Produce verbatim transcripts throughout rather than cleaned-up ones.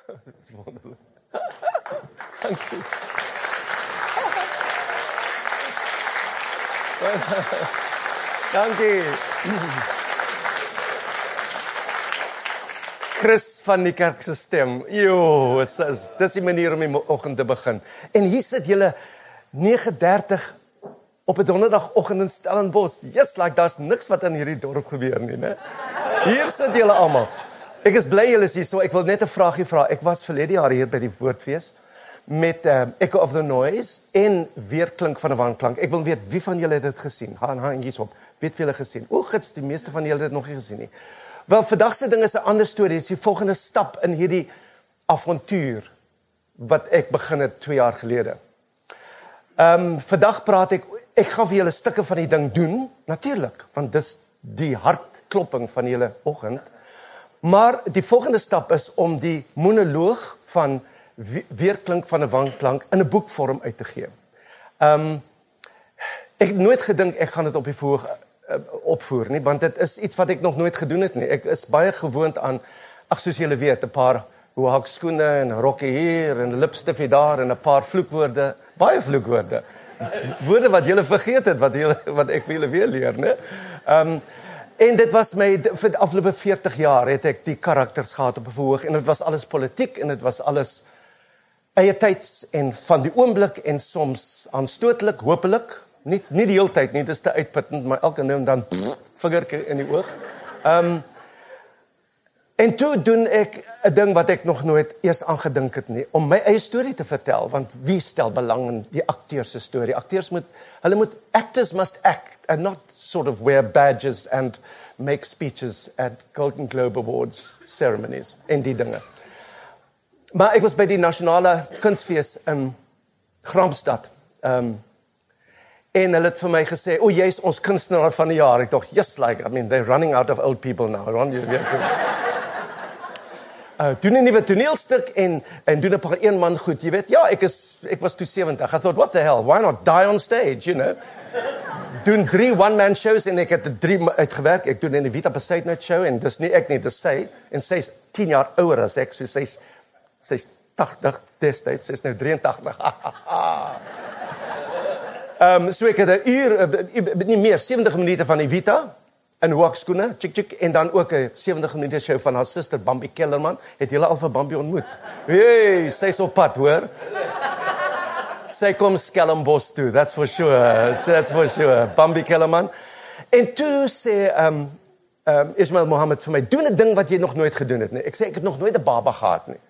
Dit is wonderlik. Dankie. Dankie. Chris van die kerk se stem. Jo, is, is, dis die manier om die oggend te begin. En hier sit julle nege dertig op 'n donderdagoggend in Stellenbosch. Yes, like daar's niks wat in hierdie dorp gebeur nie, né? Hier sit julle almal. Ek is bly julle is hier so. Ek wil net 'n vraagie vra. Ek was verlede jaar hier by die Woordfees met um, Echo of the Noise en Weerklink van 'n Wanklank. Ek wil weet wie van julle het dit gesien. Gaan handjies op. Weet wie julle gesien? O, gits, die meeste van julle het dit nog nie gesien nie. Wel, vandag se ding is 'n ander storie. Dis die volgende stap in hierdie avontuur wat ek begin het twee jaar gelede. Ehm um, vandag praat ek ek gaan vir julle stukke van die ding doen, natuurlik, want dis die hartklopping van julle oggend. Maar die volgende stap is om die monoloog van Weerklink van 'n Wanklank in 'n boekvorm uit te gee. Ehm um, ek het nooit gedink ek gaan dit op die verhoog uh, opvoer nie, want dit is iets wat ek nog nooit gedoen het nie. Ek is baie gewoond aan, ag soos julle weet, 'n paar hoekskoene en 'n rokkie hier en 'n lipstifie daar en 'n paar vloekwoorde, baie vloekwoorde. Woorde wat julle vergeet het, wat julle wat ek vir julle weer leer, né? Ehm um, en dit was my vir die afgelope veertig jaar het ek die karakters gehad op 'n verhoog en dit was alles politiek en dit was alles eie tyds en van die oomblik en soms aanstootlik, hopelik, nie nie die hele tyd nie, dit is te uitputtend, maar elke nou en dan pff, vingertjie in die oog. Ehm um, En toe doen ek 'n ding wat ek nog nooit eers aangedink het nie, om my eie storie te vertel, want wie stel belang in die akteurs se storie? Akteurs moet, hulle moet, actors must act, and not sort of wear badges and make speeches at Golden Globe Awards ceremonies, en die dinge. Maar ek was by die nasionale kunstfees in Gramstad, um, en hulle het vir my gesê, o, jy is ons kunstenaar van die jaar. Ek dacht, yes, like, I mean, they're running out of old people now, Ron, you weet so. Uh, doen 'n nuwe toneelstuk en en doen 'n paar een man goed. Jy weet, ja, ek is ek was toe seventig. I thought, what the hell? Why not die on stage, you know? Doen drie one man shows en ek het drie uitgewerk. Ek doen in die Vita Beside Night show en dis nie ek nie, dis sy en sy's tien jaar ouer as ek, so sy's sy's tagtig destyds, sy's nou drieëntagtig. Ehm um, so ek het 'n uur nie meer sewentig minute van die Vita in hoekskoene, chik chik, en dan ook 'n sewentig minute show van haar suster Bambi Kellerman. Het julle al vir Bambi ontmoet? Hey, sy's op pad, hoor. Sy kom Stellenbosch toe, that's for sure. That's for sure. Bambi Kellerman. En toe sê um, um, Ismail Mohammed vir my, doen 'n ding wat jy nog nooit gedoen het nie. Ek sê ek het nog nooit 'n baba gehad nie.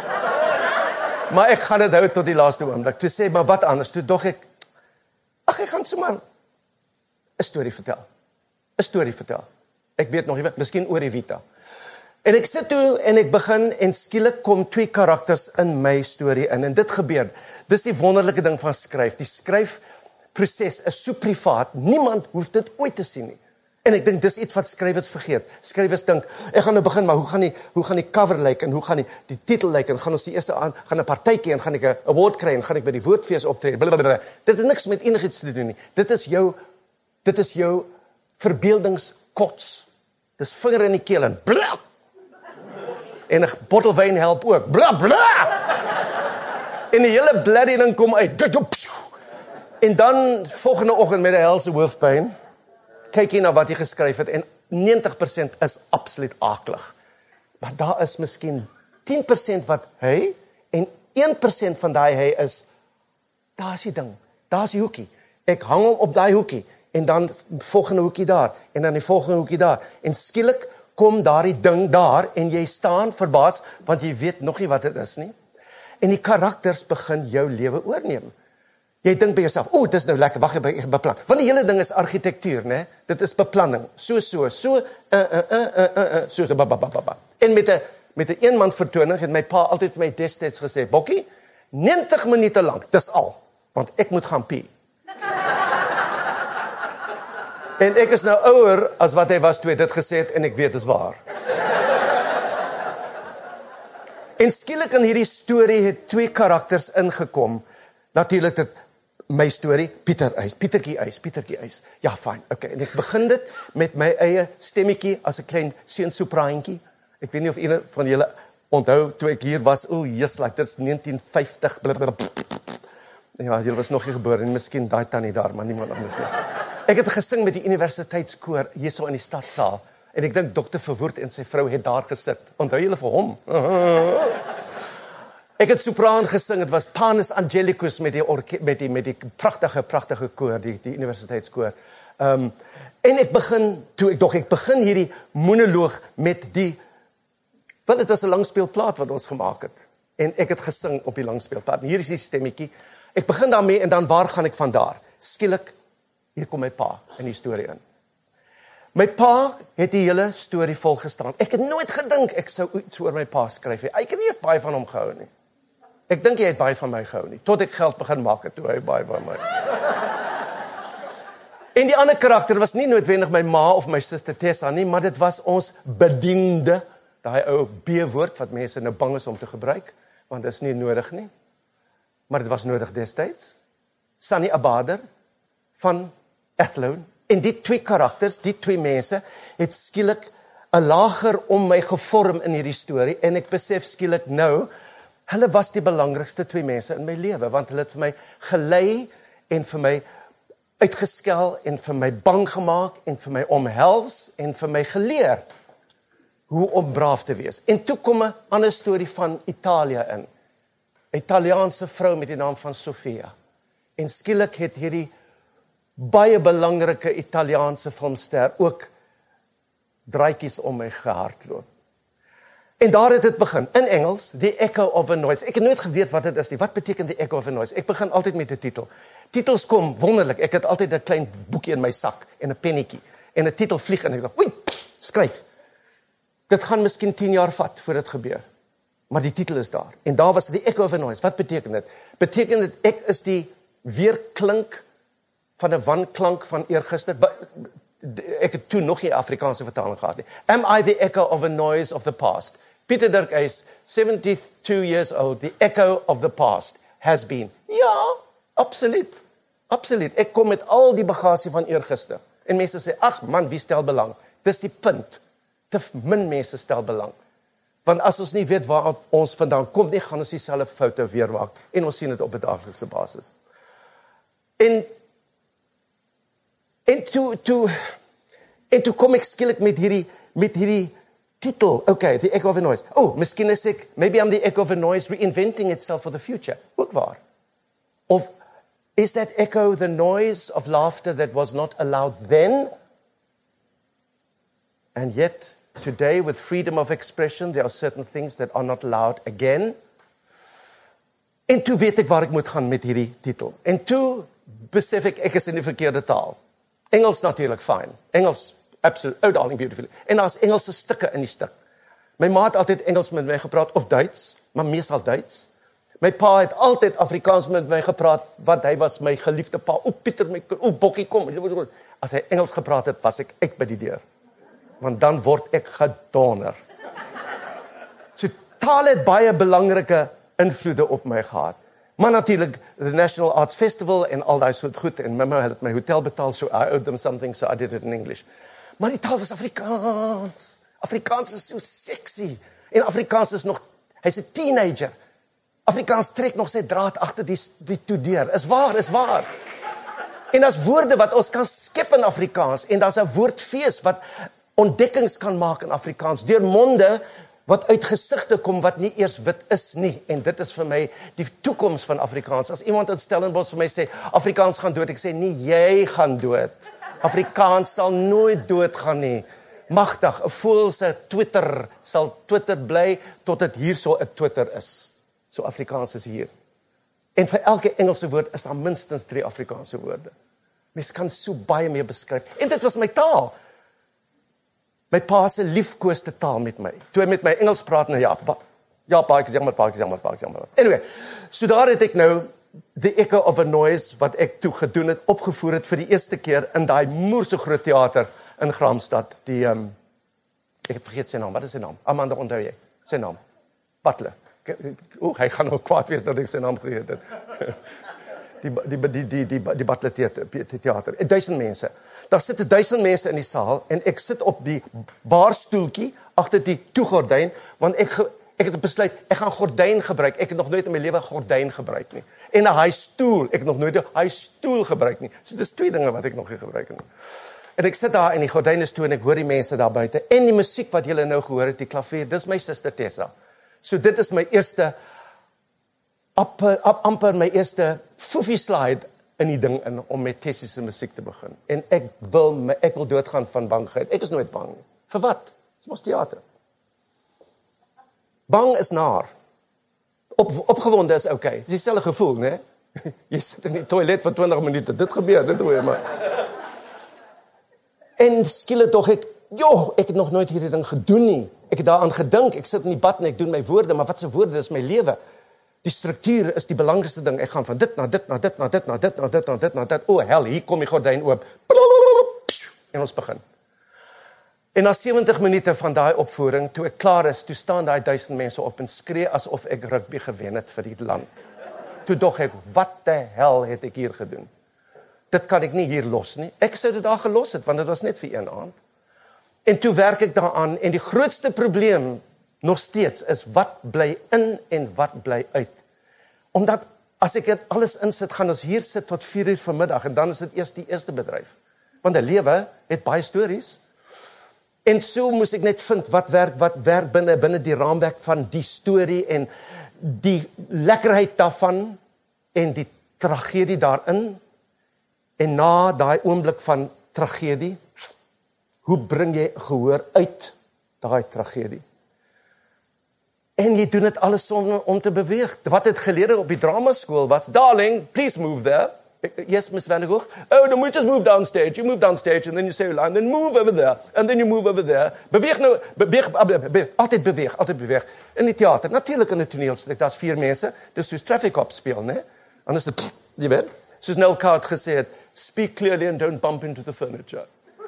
Maar ek gaan dit hou tot die laaste oomblik. Toe sê, maar wat anders? Toe dog ek, ag, ek gaan sommer 'n storie vertel. 'n storie vertel. Ek weet nog nie wat, miskien oor die Vita. En ek sit toe en ek begin en skielik kom twee karakters in my storie in en dit gebeur. Dis die wonderlike ding van skryf. Die skryfproses is so privaat. Niemand hoef dit ooit te sien nie. En ek dink dis iets wat skrywers vergeet. Skrywers dink, ek gaan nou begin, maar hoe gaan die hoe gaan die cover lyk en hoe gaan die die titel lyk en gaan ons die eerste aan gaan 'n partytjie en gaan ek 'n award kry en gaan ek by die Woordfees optree. Blablabla. Dit het niks met enigiets te doen nie. Dit is jou dit is jou verbeeldingskots. Dis vinger in die keel en bla. En 'n bottel wyn help ook. Bla bla. En die hele bloody ding kom uit. En dan volgende oggend met 'n helse hoofpyn kyk jy na wat jy geskryf het en negentig persent is absoluut aaklig. Maar daar is miskien tien persent wat hy en een persent van daai hy is, daar is die ding, daar is die hoekie. Ek hang hom op daai hoekie en dan volgende hoekie daar en dan die volgende hoekie daar. En skielik kom daardie ding daar en jy staan verbaas want jy weet nog nie wat dit is nie. En die karakters begin jou lewe oorneem. Jy dink by jouself, o, dit is nou lekker, wag, ek beplan. Want die hele ding is argitektuur, né? Dit is beplanning. So so, so uh uh uh uh uh so ba ba ba ba. En met 'n met 'n eenman vertoning het my pa altyd vir my destyds gesê, "Bokkie, negentig minute lank, dis al, want ek moet gaan pee." En ek is nou ouer as wat hy was toe hy dit gesê het en ek weet dis waar. En skielik in hierdie storie het twee karakters ingekom. Natuurlik dit my storie, Pieter Uys, Pietertjie Uys, Pietertjie Uys. Ja, fyn, okay. En ek begin dit met my eie stemmetjie as 'n klein seunsopraantjie. Ek weet nie of een van julle onthou, toe ek hier was, o, Jesus, like, dit is negentien vyftig, blablabla. Ja, jy was nog nie gebore, en miskien daai tannie daar, maar niemand anders nie. Ek het gesing met die universiteitskoor, hier so in die stadsaal, en ek dink dokter Verwoerd en sy vrou het daar gesit. Onthou julle vir hom? Ek het sopraan gesing, het was Panis Angelicus met die, orke, met die, met die prachtige, prachtige koor, die, die universiteitskoor. Um, en ek begin, toe ek doch, ek begin hierdie monoloog met die, wel, het was 'n langspeelplaat wat ons gemaak het. En ek het gesing op die langspeelplaat. En hier is die stemmetjie. Ek begin daarmee en dan waar gaan ek vandaar? Skielik, hier kom my pa in die storie in. My pa het die hele storie volgestaan. Ek het nooit gedink ek sou iets oor my pa skryf. Ek het nie eens baie van hom gehou nie. Ek dink hy het baie van my gehou nie. Tot ek geld begin maak het, toe hy baie van my. En die ander karakter was nie noodwendig my ma of my suster Tessa nie, maar dit was ons bediende, daai ou B-woord wat mense nou bang is om te gebruik, want dit is nie nodig nie. Maar dit was nodig destyds. Sunny Abader van Athlone. En die twee karakters, die twee mense, het skielik 'n lager om my gevorm in hierdie storie, en ek besef skielik nou, hulle was die belangrikste twee mense in my lewe, want hulle het vir my gelei, en vir my uitgeskel, en vir my bang gemaak, en vir my omhels, en vir my geleer, hoe om braaf te wees. En toe kom 'n ander storie van Italië in. 'n Italiaanse vrou met die naam van Sofia. En skielik het hierdie baie belangrike Italiaanse filmster ook draadjies om my gehardloop. En daar het dit begin, in Engels, The Echo of a Noise. Ek het nooit geweet wat dit is nie. Wat beteken The Echo of a Noise? Ek begin altyd met 'n titel. Titels kom wonderlik. Ek het altyd 'n klein boekie in my sak en 'n pennetjie. En 'n titel vlieg en ek dink, oei, skryf. Dit gaan miskien tien jaar vat voor dit gebeur. Maar die titel is daar. En daar was The Echo of a Noise. Wat beteken dit? Beteken dit ek is die weerklink van 'n wanklank van eergister? Ek het toe nog nie Afrikaanse vertaling gehad nie. Am I the echo of a noise of the past? Pieter Dirk is seventy-two years old. The echo of the past has been. Ja, absoluut. Absoluut. Ek kom met al die bagasie van eergister. En mense sê, ag man, wie stel belang? Dis die punt. Te min mense stel belang. Want as ons nie weet waar ons vandaan kom nie, gaan ons dieselfde foute weer maak. En ons sien dit op 'n daaglikse basis. En En toe, toe, en toe kom ek skielik met hierdie, met hierdie titel, okay, The Echo of a Noise. Oh, miskien is ek, maybe I'm the echo of a noise reinventing itself for the future. Ook waar. Of, is that echo the noise of laughter that was not allowed then? And yet, today, with freedom of expression, there are certain things that are not allowed again. En toe weet ek waar ek moet gaan met hierdie titel. En toe besef ek, ek is in die verkeerde taal. Engels natuurlik fine. Engels, absoluut, oh darling, beautiful. En daar's Engelse stukke in die stuk. My ma het altyd Engels met my gepraat, of Duits, maar meestal Duits. My pa het altyd Afrikaans met my gepraat, want hy was my geliefde pa. O Pieter, my, o Bokkie, kom. As hy Engels gepraat het, was ek uit by die deur. Want dan word ek gedonder. So taal het baie belangrike invloede op my gehad. Maar natuurlijk, the National Arts Festival en al die soort goed. En mama het my hotel betaal, so I owed them something, so I did it in English. Maar die taal was Afrikaans. Afrikaans is so sexy. En Afrikaans is nog, hy's 'n teenager. Afrikaans trek nog sy draad agter die, die toe deur. Is waar, is waar. En daar's woorde wat ons kan skep in Afrikaans. En daar's 'n woordfees wat ontdekkings kan maak in Afrikaans. Deur monde wat uit gesigte kom wat nie eers wit is nie. En dit is vir my die toekoms van Afrikaans. As iemand in Stellenbosch vir my sê, Afrikaans gaan dood, ek sê, nie, jy gaan dood. Afrikaans sal nooit dood gaan nie. Magtig, 'n voël se Twitter sal Twitter bly, tot dit hier so 'n Twitter is. So Afrikaans is hier. En vir elke Engelse woord is daar minstens drie Afrikaanse woorde. Mens kan so baie meer beskryf. En dit was my taal. My pa se liefkoeste taal met my. Toe hy met my Engels praat, nou ja, pa, ja, pa, ek is jammer, pa, ek is jammer, pa, ek is jammer. Anyway, so daar het ek nou The Echo of a Noise, wat ek toe gedoen het, opgevoer het vir die eerste keer in daai moerse groot theater in Graamsstad. Die, um, ek het vergeet sy naam, wat is sy naam? Amanda, onthou jy? Sy naam? Butler. Oeh, hy gaan nog kwaad wees dat ek sy naam vergeet het. Die, die, die, die, die, die Butler theater. Duisend mense. Daar sit duisend mense in die saal en ek sit op die baarstoeltjie agter die toegordyn, want ek Ek het besluit, ek gaan gordyn gebruik. Ek het nog nooit in my lewe gordyn gebruik nie. En 'n high stoel, ek het nog nooit 'n high stoel gebruik nie. So dis twee dinge wat ek nog nie gebruik het nie. En ek sit daar in die gordyne toe en ek hoor die mense daar buite en die musiek wat julle nou gehoor het, die klavier, dis my suster Tessa. So dit is my eerste amper, amper my eerste foofie slide in die ding in om met Tessie se musiek te begin. En ek wil my, ek wil doodgaan van bangheid. Ek is nooit bang nie. Vir wat? Dit is mos teater. Bang is naar. Op, opgewonde is okay. Dis dieselfde gevoel, né? Jy sit in die toilet vir twintig minute. Dit gebeur, dit hoor jy maar. En skielik tog ek, joh, ek het nog nooit hierdie ding gedoen nie. Ek het daaraan gedink. Ek sit in die bad en ek doen my woorde, maar wat se woorde is my lewe? Die struktuur is die belangrikste ding. Ek gaan van dit na dit na dit na dit na dit na dit na dit na dit. O, hel, hier kom die gordyn oop. En ons begin. En na sewentig minute van daai opvoering, toe ek klaar is, toe staan daai duisend mense op en skree asof ek rugby gewen het vir die land. Toe dog ek, wat die hel het ek hier gedoen? Dit kan ek nie hier los nie. Ek sou dit daar gelos het, want dit was net vir een aand. En toe werk ek daaraan, en die grootste probleem nog steeds is, wat bly in en wat bly uit? Omdat, as ek dit alles insit, gaan ons hier sit tot vier uur vanmiddag, en dan is dit eers die eerste bedryf. Want 'n lewe het baie stories. En so moes ek net vind, wat werk, wat werk binne, binne die raamwerk van die storie, en die lekkerheid daarvan, en die tragedie daarin, en na daai oomblik van tragedie, hoe bring jy gehoor uit daai tragedie? En jy doen dit alles sonder om te beweeg. Wat het geleer op die dramaskool was, darling, please move there. Yes, Miss Van der Hoog. Oh, then we just move downstage. You move downstage, and then you say your line, then move over there, and then you move over there. Beweeg nou, beweeg, beweeg altyd beweeg, altyd beweeg. In die teater, natuurlik in 'n toneelstuk, daar's vier mense, dis soos traffic cop speel, né? Anders dit, jy weet, soos Noel Coward gesê het, speak clearly and don't bump into the furniture.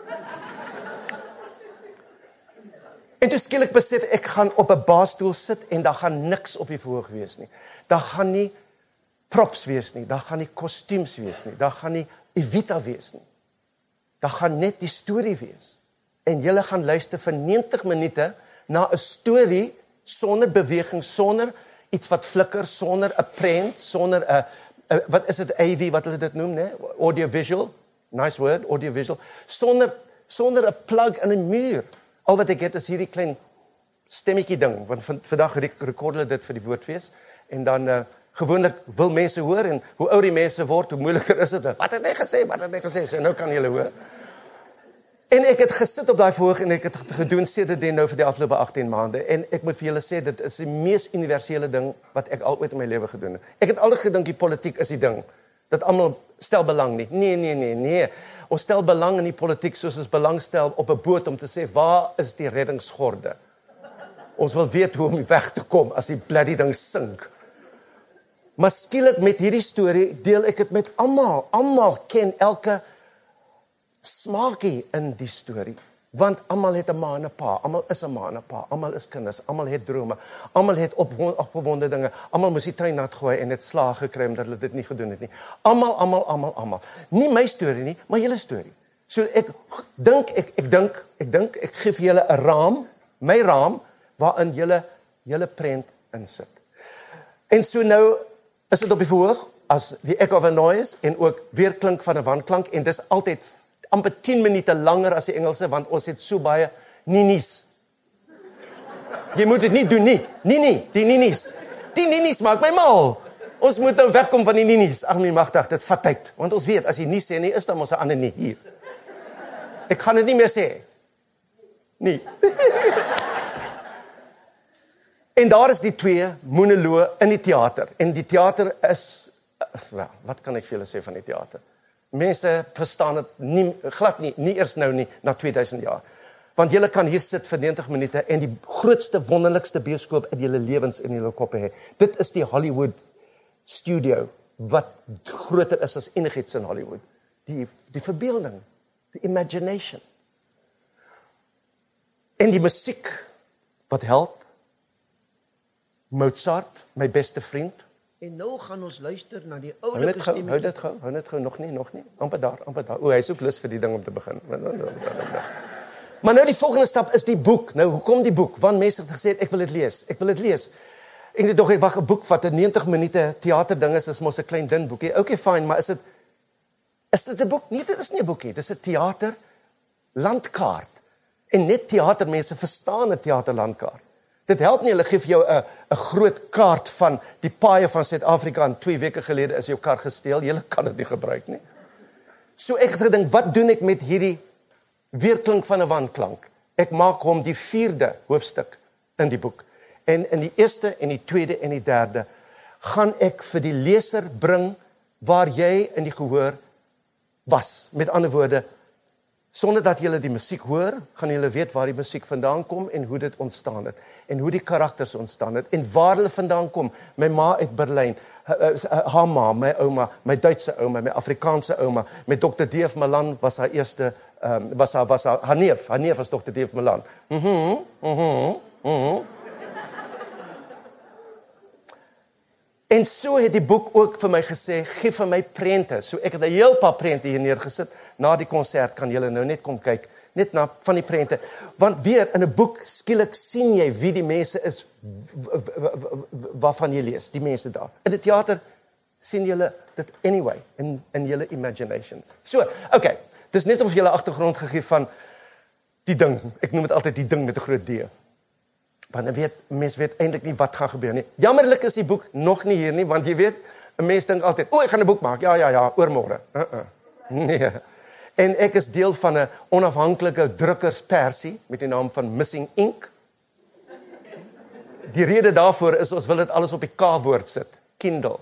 En toe skielik besef ek gaan op 'n baasstoel sit en daar gaan niks op die verhoog wees nie. Daar gaan nie props wees nie, daar gaan nie kostuums wees nie, daar gaan nie Evita wees nie. Daar gaan net die storie wees. En julle gaan luister vir negentig minute na 'n storie sonder beweging, sonder iets wat flikker, sonder 'n prent, sonder 'n wat is dit A V wat hulle dit noem, né? Audio visual. Nice word, audio visual. Sonder sonder 'n plug in 'n muur. Al wat ek het is hierdie klein stemmetjie ding, want vandag rekord hulle dit vir die woordfees, en dan uh, gewoonlik wil mense hoor, en hoe ouer die mense word, hoe moeiliker is dit, wat het hy gesê, wat het hy gesê, so nou kan julle hoor. En ek het gesit op daai verhoog, en ek het gedoen sedertdien nou vir die afgelope agttien maande, en ek moet vir julle sê, dit is die mees universele ding, wat ek al ooit in my lewe gedoen het. Ek het altyd gedink, die politiek is die ding, dat almal stel belang nie, nee, nee, nee, nee, ons stel belang in die politiek, soos ons belang stel op 'n boot, om te sê, waar is die reddingsgorde? Ons wil weet hoe om weg te kom, as die bloody ding sink. Maar skielik met hierdie storie, deel ek dit met almal, almal ken elke smaakie in die storie, want almal het 'n ma en 'n pa, almal is 'n ma en 'n pa, almal is kinders, almal het drome, almal het opgewonde dinge, almal moes die tuin nat gooi en het slaag gekry omdat hulle dit nie gedoen het nie. Almal, almal, almal, almal. Nie my storie nie, maar julle storie. So ek dink, ek ek dink, ek dink ek gee vir julle 'n raam, my raam, waarin julle julle prent insit. En so nou is dit op die verhoog as die echo of a noise en ook weerklink van 'n wanklank, en dis altyd amper tien minute langer as die Engelse, want ons het so baie ninies. Jy moet dit nie doen nie. Nee, nee, die ninies. Die ninies maak my mal. Ons moet nou wegkom van die ninies. Ag nee, magtig, dit vat tyd. Want ons weet, as jy nie sê nie, is dan mos 'n ander nie hier. Ek gaan dit nie meer sê. Nee. En daar is die twee monoloë in die teater. En die teater is, wel, wat kan ek vir julle sê van die teater? Mense verstaan dit nie, glad nie, nie eers nou nie, na twee duisend jaar. Want julle kan hier sit vir negentig minute en die grootste, wonderlikste bioskoop in julle lewens in julle koppe hê. Dit is die Hollywood studio, wat groter is as enigiets in Hollywood. Die, die verbeelding, die imagination. En die musiek, wat help, Mozart, my beste vriend. En nou gaan ons luister na die Hou oulike net gou, hou stemmetjie. dit gou, hou net gou, nog nie, nog nie. Amper daar, amper daar. O, hy is ook lus vir die ding om te begin. Maar nou die volgende stap is die boek. Nou, hoekom die boek? Want mense het gesê, ek wil dit lees, ek wil dit lees. Ek het toch, ek wacht, 'n boek wat 'n negentig minute theater ding is, is mos 'n klein dun boekie. Okay, fine, maar is dit, is dit 'n boek? Nee, dit is nie 'n boekie, dit is 'n theater landkaart. En net theatermense verstaan 'n theaterlandkaart. Dit help nie, hulle gee vir jou 'n 'n groot kaart van die paaie van Suid-Afrika en twee weke gelede is jou kar gesteel. Jy kan dit nie gebruik nie. So ek het gedink, wat doen ek met hierdie weerklink van 'n wanklank? Ek maak hom die vierde hoofstuk in die boek. En in die eerste en die tweede en die derde gaan ek vir die leser bring waar jy in die gehoor was. Met ander woorde, sonder dat julle die musiek hoor, gaan julle weet waar die musiek vandaan kom en hoe dit ontstaan het. En hoe die karakters ontstaan het en waar hulle vandaan kom. My ma uit Berlyn, haar ma, my ouma, my Duitse ouma, my Afrikaanse ouma, met dokter D F Malan was haar eerste, um, was haar, was haar, haar neef, haar neef was dokter D F Malan. Mhm, mhm, mhm. En so het die boek ook vir my gesê, gee vir my prente. So ek het 'n heel paar prente hier neergesit. Na die konsert kan julle nou net kom kyk, net na van die prente. Want weer in 'n boek skielik sien jy wie die mense is waarvan jy lees, die mense daar. In die teater sien julle dit anyway in in julle imaginations. So, okay, dis net om vir julle agtergrond gegee van die ding. Ek noem dit altyd die ding met 'n groot D. Want dan weet, mens weet eintlik nie wat gaan gebeur nie. Jammerlik is die boek nog nie hier nie, want jy weet, 'n mens dink altyd, o, ek gaan 'n boek maak, ja, ja, ja, oormôre. Uh-uh. Nee. En ek is deel van 'n onafhanklike drukkerspersie met die naam van Missing Ink. Die rede daarvoor is, ons wil dit alles op die K-woord sit. Kindle.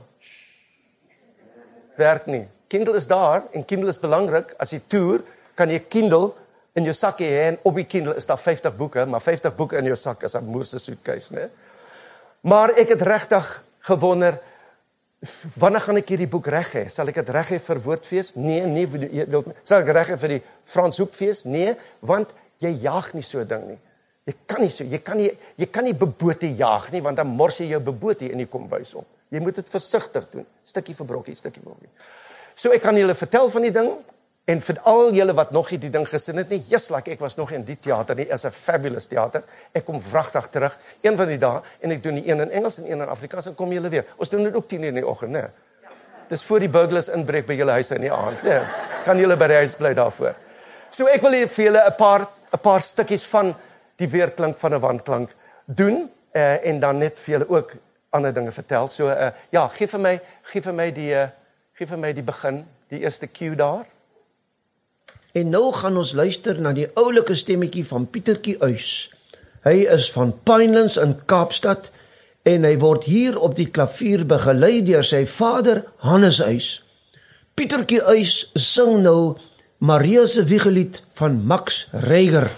Werk nie. Kindle is daar, en Kindle is belangrik. As jy toer, kan jy Kindle in jou sakkie hê, en op die Kindle is daar vyftig boeke, maar vyftig boeke in jou sak is 'n moerse suitcase, né? Maar ek het regtig gewonder, wanneer gaan ek hierdie boek reg hê? Sal ek dit reg hê vir Woordfees? Nee, nee, sal ek reg hê vir die Frans Hoekfees? Nee, want jy jaag nie so 'n ding nie. Jy kan nie so, jy kan nie, jy kan nie bebote jaag nie, want dan mors jy jou bebote in die kombuis op. Jy moet dit versigtig doen, stukkie vir brokkie, stukkie vir brokkie. So ek kan julle vertel van die ding, en vir al julle wat nog nie die ding gesien het nie, yes, like, ek was nog in die theater nie, as 'n fabulous theater, ek kom vragtig terug, een van die dae, en ek doen die een in Engels en een in Afrikaans, en kom julle weer. Ons doen dit ook tien uur in die oggend, né? Dis voor die burglars inbreek by julle huise in die aand, né? Kan julle by die huis bly daarvoor. So ek wil hier vir julle 'n paar 'n paar stukkies van die weerklank van 'n wanklank doen, uh, en dan net vir julle ook ander dinge vertel. So uh, ja, gee vir my, gee vir my die uh, gee vir my die begin, die eerste cue daar. En nou gaan ons luister na die oulike stemmetjie van Pietertjie Uys. Hy is van Pinelands in Kaapstad en hy word hier op die klavier begelei deur sy vader Hannes Uys. Pietertjie Uys sing nou Maria se Wiegelied van Max Reger.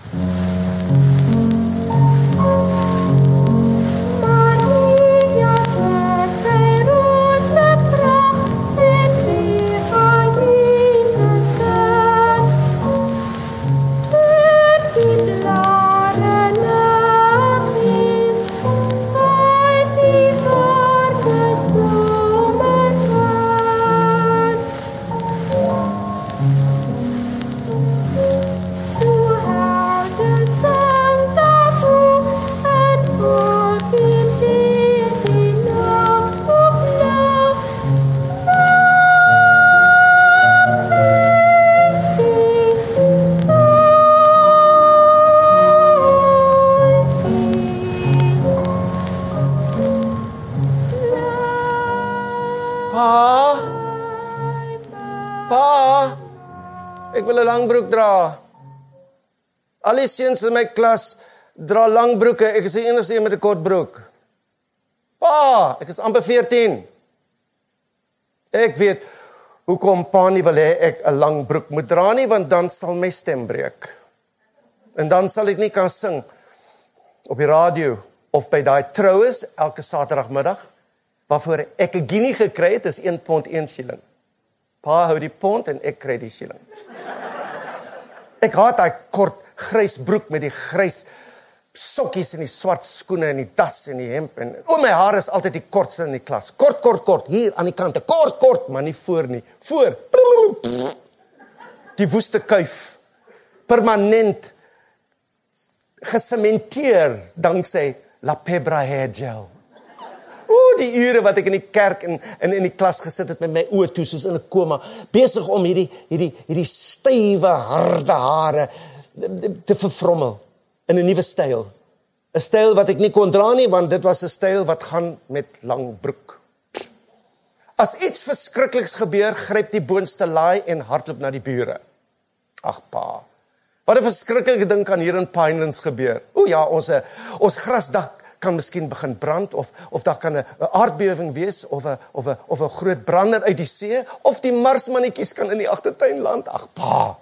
Langbroek dra. Al die seuns in my klas dra langbroeke, ek is die enigste een met 'n kort broek. Pa, ek is amper veertien. Ek weet hoekom pa nie wil hê ek 'n lang broek moet dra nie, want dan sal my stem breek. En dan sal ek nie kan sing op die radio of by daai troues elke Saterdagmiddag, waarvoor ek 'n guinea gekry het, is een pond een shilling. Pa hou die pond en ek kry die shilling. Ek haat daai kort grys broek met die grys sokkies en die swart skoene en die tas en die hemp en o, my haar is altyd die kortste in die klas. Kort, kort, kort, hier aan die kante. Kort, kort, maar nie voor nie. Voor. Die woeste kuif. Permanent gesementeer danksy La Pebra Hair Gel. O, die ure wat ek in die kerk en, en in die klas gesit het met my oë toe, soos in 'n koma, besig om hierdie, hierdie, hierdie stywe, harde hare te vervrommel in 'n nuwe styl. 'n Styl wat ek nie kon dra nie, want dit was 'n styl wat gaan met lang broek. As iets verskrikliks gebeur, gryp die boonste laai en hardloop na die bure. Ag pa, wat 'n verskriklike ding kan hier in Pinelands gebeur. O ja, ons, ons grasdak kan miskien begin brand, of, of daar kan 'n aardbewing wees, of 'n of 'n of 'n groot brander uit die see, of die marsmannetjies kan in die agtertuin land. Ag pa.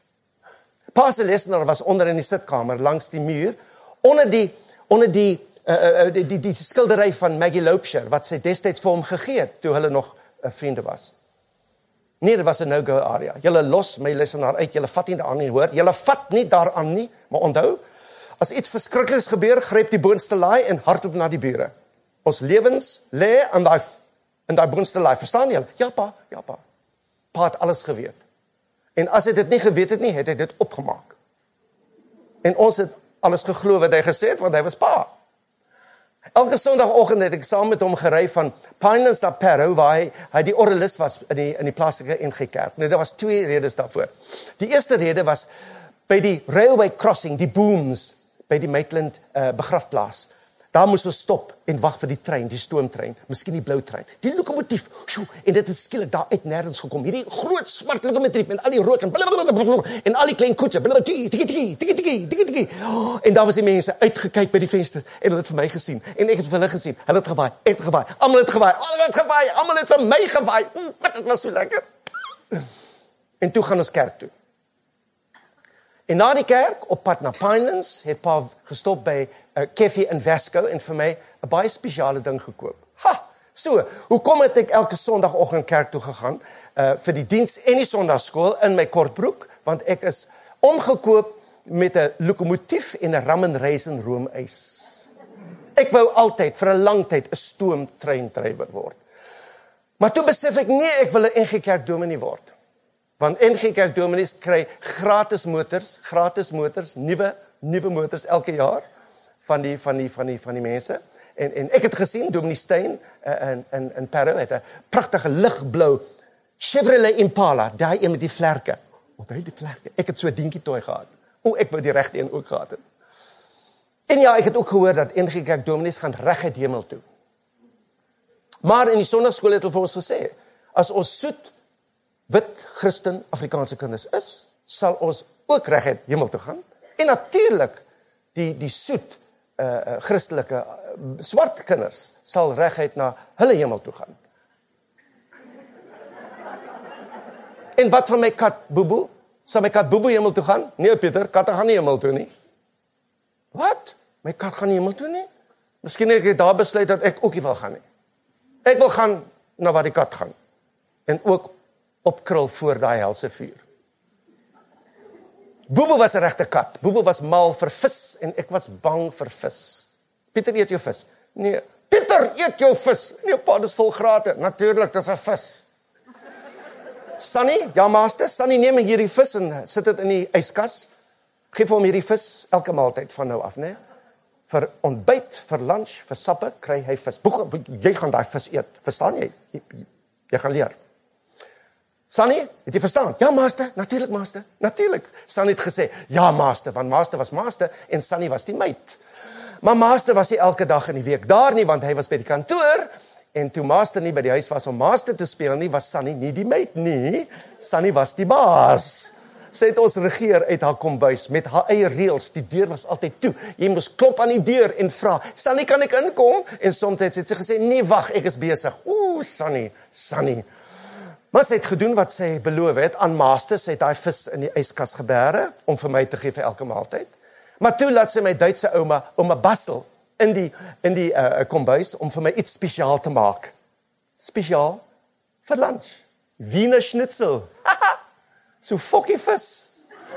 Pa se lesenaar was onder in die sitkamer langs die muur, onder die onder die uh, uh, die, die die skildery van Maggie Loubser wat sy destyds vir hom gegee het toe hulle nog uh, vriende was. Nee, dit was 'n no-go area. Julle los my lesenaar uit, julle vat nie daaraan nie, hoor. Julle vat nie daaraan nie, maar onthou, as iets verskrikliks gebeur, gryp die boonste laai en hardloop na die bure. Ons lewens lê aan daai in daai boonste laai. Verstaan julle? Ja pa, ja pa. Pa het alles geweet. En as hy dit nie geweet het nie, het hy dit opgemaak. En ons het alles geglo wat hy gesê het, want hy was pa. Elke Sondagoggend het ek saam met hom gery van Pinelands na Parow, waar hy, hy die orgelis was in die, in die plaaslike N G Kerk. Nou, daar was twee redes daarvoor. Die eerste rede was by die railway crossing, die booms, by die Maitland uh, begrafplaas. Daar moes ons stop en wag vir die trein, die stoomtrein, miskien die blou trein, die lokomotief, sjoe, en dit het skielik daar uit nêrens gekom, hierdie groot swart lokomotief met al die rook en blablabla, en al die klein koetse, blablabla, tiki, tiki, tiki, tiki, tiki, tiki, en daar was die mense uitgekyk by die vensters, en hulle het vir my gesien, en ek het vir hulle gesien, hulle het gewaai, ek het gewaai, almal het gewaai, almal het gewaai, almal het vir my gewaai, wat, dit was so lekker. En toe gaan ons kerk toe. En na die kerk, op pad na Pinelands, het pa gestop by uh, Keffie in Vasco en vir my 'n baie spesiale ding gekoop. Ha! So, hoekom het ek elke Sondagoggend kerk toe gegaan? Uh, vir die diens en die Sondagskool in my kortbroek, want ek is omgekoop met 'n lokomotief en 'n ram and raisin roomys. Ek wou altyd, vir 'n lang tyd, 'n stoomtreindrywer word. Maar toe besef ek, nee, ek wil 'n N G Kerk dominee word. Want N G Kerk dominees kry gratis motors, gratis motors, nuwe nuwe motors elke jaar van die van die van die van die mense. En en ek het gesien Dominee Steyn uh, in in in Parow het 'n pragtige ligblou Chevrolet Impala, daai een met die vlerke. Onthou die vlerke. Ek het so 'n dingetjie toy gehad. O, ek wou die regte een ook gehad het. En ja, ek het ook gehoor dat N G Kerk dominees gaan reguit hemel toe. Maar in die Sondagskool het hulle vir ons gesê, as ons soet wit Christen Afrikaanse kinders is, sal ons ook reguit hemel toe gaan. En natuurlik die die soet uh, uh, Christelike uh, swart kinders sal reguit na hulle hemel toe gaan. En wat van my kat Boeboe? Sal my kat Boeboe hemel toe gaan? Nee Pieter, katte gaan nie hemel toe nie. Wat? My kat gaan nie hemel toe nie? Miskien het ek daar besluit dat ek ook nie wil gaan nie. Ek wil gaan na waar die kat gaan. En ook opkrul voor daai helse vuur. Boeboe was 'n regte kat. Boeboe was mal vir vis en ek was bang vir vis. Pieter, eet jou vis. Nee, Pieter, eet jou vis. Nee, pa, dis vol grate. Natuurlik, dis 'n vis. Sunny, ja master, Sunny neem hierdie vis en sit dit in die yskas. Geef hom hierdie vis elke maaltyd van nou af, né? Vir ontbyt, vir lunch, vir sappe kry hy vis. Boeg, jy gaan daai vis eet. Verstaan jy? Jy, jy gaan leer. Sunny, het jy verstaan? Ja, master, natuurlik, master, natuurlik. Sunny het gesê, ja, master, want master was master en Sunny was die meid. Maar master was nie elke dag in die week daar nie, want hy was by die kantoor, en toe master nie by die huis was om master te speel nie, was Sunny nie die meid nie. Sunny was die baas. Sy het ons regeer uit haar kombuis, met haar eie reëls, die deur was altyd toe. Jy moes klop aan die deur en vra, Sunny, kan ek inkom? En soms het sy gesê, nee, wag, ek is besig. Oeh, Sunny, Sunny. Maar sy het gedoen wat sy beloof het aan master, sy het daai vis in die yskas gebêre om vir my te gee vir elke maaltyd. Maar toe laat sy my Duitse ouma, ouma Bassel, in die in die uh, kombuis om vir my iets spesiaal te maak. Spesiaal vir lunch. Wiener Schnitzel. So fokkie vis.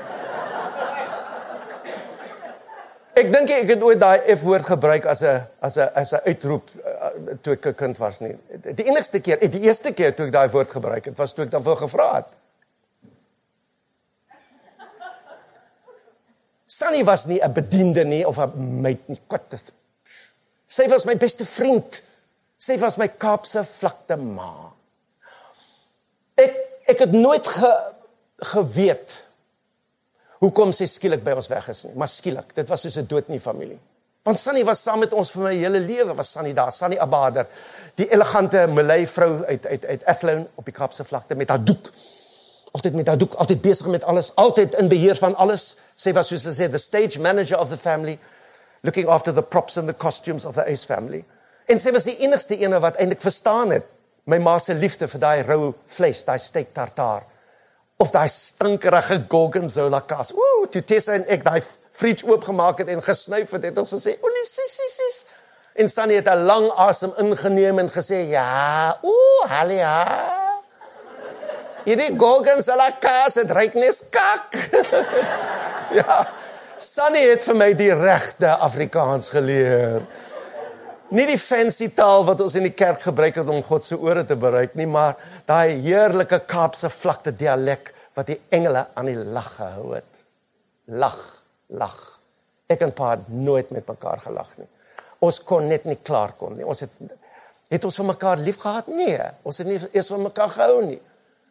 Ek dink ek het ooit daai F-woord gebruik as 'n as 'n as 'n uitroep uh, toe ek 'n kind was nie. Die enigste keer, die eerste keer toe ek daai woord gebruik het, was toe ek daarvoor gevra het. Sunny, Sunny was nie 'n bediende nie, of 'n meid nie, kot is. Sy was my beste vriend. Sy was my Kaapse vlakte ma. Ek, ek het nooit ge, geweet, hoekom sy skielik by ons weg is nie, maar skielik, dit was soos 'n dood in die familie. Want Sunny was saam met ons vir my hele lewe, was Sunny daar, Sunny Abader, die elegante Malay vrou uit, uit, uit Athlone op die Kaapse vlakte, met haar doek, altyd met haar doek, altyd besig met alles, altyd in beheer van alles. Sy was, soos sy sê, the stage manager of the family, looking after the props and the costumes of the Ace family. En sy was die enigste ene wat eintlik verstaan het, my ma se liefde vir daai rou vleis, daai steak tartaar, of daai stinkerige gorgonzola kaas. Ooh, toe Tessa en ek daai fridge oopgemaak het en gesnuif het, het ons gesê, o nee, sis, sis, sis. En Sunny het 'n lang asem ingeneem en gesê, ja, ooh, halle ja. Hierdie gorgonzola kaas, het ruik nes kak. Ja, Sunny het vir my die regte Afrikaans geleer. Nie die fancy taal wat ons in die kerk gebruik het om God se ore te bereik nie, maar daai heerlike Kaapse vlakte dialek wat die engele aan die lag gehou het. Lag, lag. Ek en pa het nooit met mekaar gelag nie. Ons kon net nie klaar kom nie. Ons het, het ons vir mekaar lief gehad? Nee, ons het nie eers van mekaar gehou nie.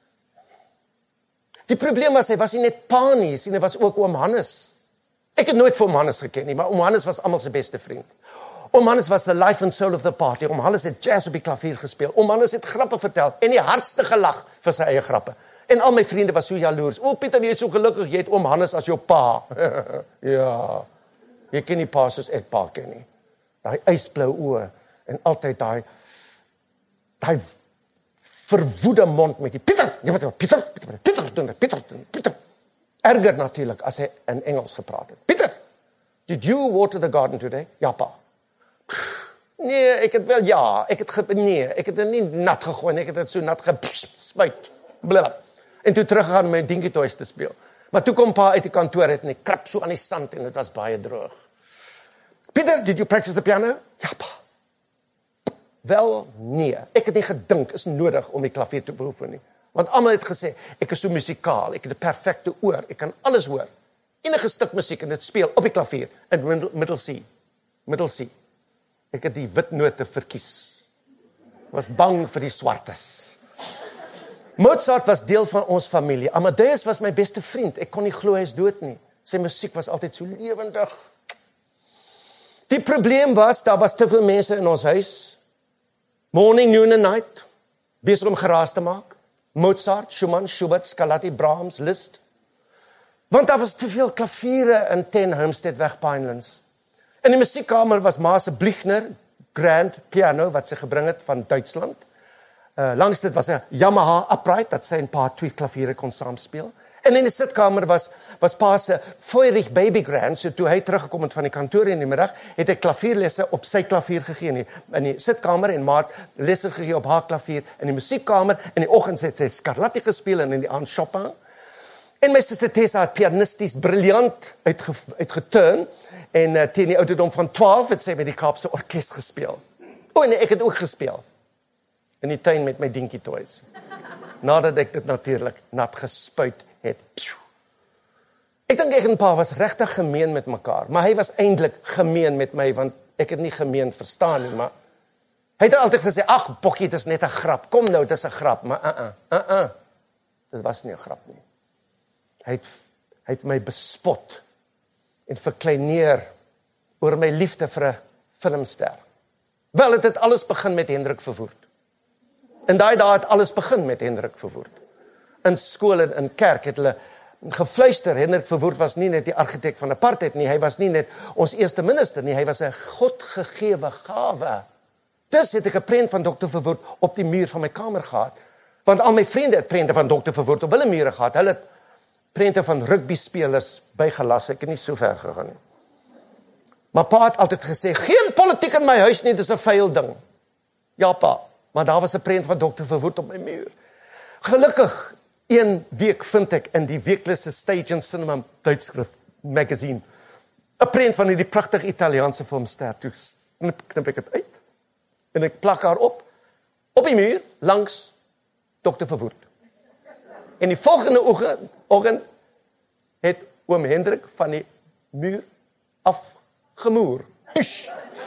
Die probleem was, hy was nie net pa nie, sien, hy was ook oom Hannes. Ek het nooit vir oom Hannes geken nie, maar oom Hannes was almal se beste vriend. Oom Hannes was the life and soul of the party. Oom Hannes het jazz op die klavier gespeel. Oom Hannes het grappe vertel en die hardste gelag vir sy eie grappe. En al my vriende was so jaloers. O, Pieter, jy is so gelukkig, jy het oom Hannes as jou pa. Ja, jy ken nie pa soos ek pa ken nie. Daai ysblou oë en altyd daai daai verwoede mond met die Pieter, jy weet, Pieter, Pieter, Pieter, Pieter, Pieter, Pieter. Erger natuurlik as hy in Engels gepraat het. Pieter, did you water the garden today? Ja, pa. Nee, ek het wel ja, ek het ge, nee, ek het dit nie nat gegooi, ek het dit so nat gespuit. Blablabla. En toe teruggegaan om my dinkie toys te speel. Maar toe kom pa uit die kantoor uit en ek krap so aan die sand en dit was baie droog. Pieter, did you practice the piano? Ja, pa. Wel, nee, ek het nie gedink is nodig om die klavier te beoefen nie. Want almal het gesê, ek is so musikaal, ek het 'n perfekte oor, ek kan alles hoor. Enige stuk musiek en dit speel op die klavier in middle, middle C. Middle C. Ek het die wit note verkies. Was bang vir die swartes. Mozart was deel van ons familie. Amadeus was my beste vriend. Ek kon nie glo hy is dood nie. Sy musiek was altyd so lewendig. Die probleem was, daar was te veel mense in ons huis. Morning, noon and night. Besig om geraas te maak. Mozart, Schumann, Schubert, Scarlatti, Brahms, Liszt. Want daar was te veel klaviere in ten Homestead weg Pinelands. In die musiekkamer was ma se Blichner grand piano wat sy gebring het van Duitsland. Uh, langs dit was 'n Yamaha upright dat sy en pa twee klaviere kon saam speel. En in die sitkamer was was pa se Feurich baby grand, so toe hy teruggekom het van die kantoor in die middag, het hy klavierlesse op sy klavier gegee in die, in die sitkamer en ma het lesse gegee op haar klavier in die musiekkamer. In die oggend het sy Scarlatti gespeel en in die aand Chopin. En my suster Tessa het pianisties briljant uitge, uitgeturn en uh, teen die ouderdom van twaalf het sy met die Kaapse orkes gespeel. O, en ek het ook gespeel in die tuin met my dinkie toys. Nadat ek dit natuurlik nat gespuit het. Ek dink ek en pa was regtig gemeen met mekaar, maar hy was eintlik gemeen met my, want ek het nie gemeen verstaan nie, maar hy het altyd gesê, ag, Bokkie, dit is net 'n grap, kom nou, dit is 'n grap, maar uh-uh, uh-uh, dit was nie 'n grap nie. Hy het, hy het my bespot en verkleineer oor my liefde vir 'n filmster. Wel, het het alles begin met Hendrik Verwoerd. En daai dae het alles begin met Hendrik Verwoerd. In skool en in kerk het hulle gefluister, Hendrik Verwoerd was nie net die argitek van apartheid nie, hy was nie net ons eerste minister nie, hy was 'n godgegewe gawe. Dus het ek 'n prent van dokter Verwoerd op die muur van my kamer gehad, want al my vriende het prente van dokter Verwoerd op hulle mure gehad, hulle het prente van rugbyspelers bygelas, ek het nie so ver gegaan nie. Maar pa het altyd gesê, geen politiek in my huis nie, dis 'n vuil ding. Ja pa, maar daar was 'n prent van dokter Verwoerd op my muur. Gelukkig, een week vind ek in die weeklike Stage and Cinema tydskrif magazine 'n prent van die pragtige Italiaanse filmster. Toe knip, knip ek dit uit en ek plak haar op op die muur langs dokter Verwoerd. En die volgende oggend het oom Hendrik van die muur afgemoer. Push.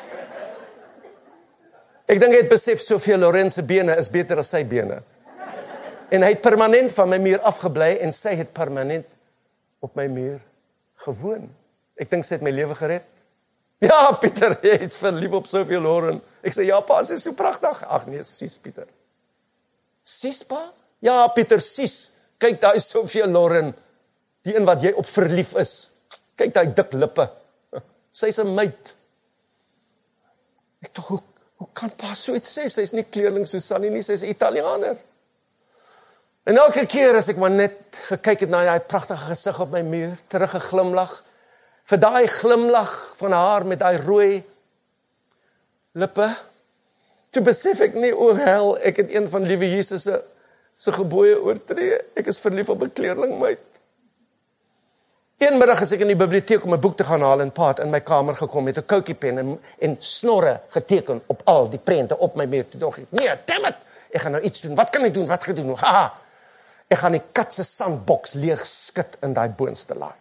Ek dink hy het besef soveel Lorenz se bene is beter as sy bene. En hy het permanent van my muur afgebly en sy het permanent op my muur gewoon. Ek dink sy het my lewe gered. Ja, Pieter, jy is verlief op Sophie Loren. Ek sê, ja, pa, sy is so pragtig. Ag nee, Sis, Pieter. Sis, pa? Ja, Pieter, Sis. Kyk, daar is Sophie Loren. Die een wat jy op verlief is. Kyk, daai dik lippe. Sy is 'n meid. Ek tog, hoe, hoe kan pa so iets sê? Sy is nie kleerling Susanne nie, sy is 'n Italianer. En elke keer as ek maar net gekyk het na daai pragtige gesig op my muur, terug 'n glimlag, vir daai glimlag van haar met daai rooi lippe, toe besef ek nie, o hel, ek het een van liewe Jesus se se gebooie oortree. Ek is verlief op 'n kleerlingmeid. Een middag is ek in die biblioteek om 'n boek te gaan haal en pa het in my kamer gekom met 'n koutjiepen en, en snorre geteken op al die prente op my muur. Toe dink ek, nee, damn it, ek gaan nou iets doen. Wat kan ek doen? Wat gaan ek doen? Haha. Ek gaan die kat se sandboks leeg skit in daai boonste laai.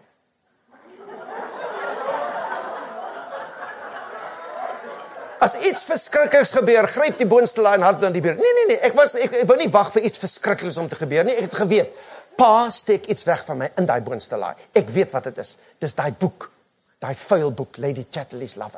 As iets verskrikliks gebeur, gryp die boonste laai en hardloop na die buur. Nee, nee, nee, ek was ek, ek wou nie wag vir iets verskrikliks om te gebeur nie. Ek het geweet, pa steek iets weg van my in daai boonste laai. Ek weet wat dit is. Dis daai boek, daai vuil boek, Lady Chatterley's Lover.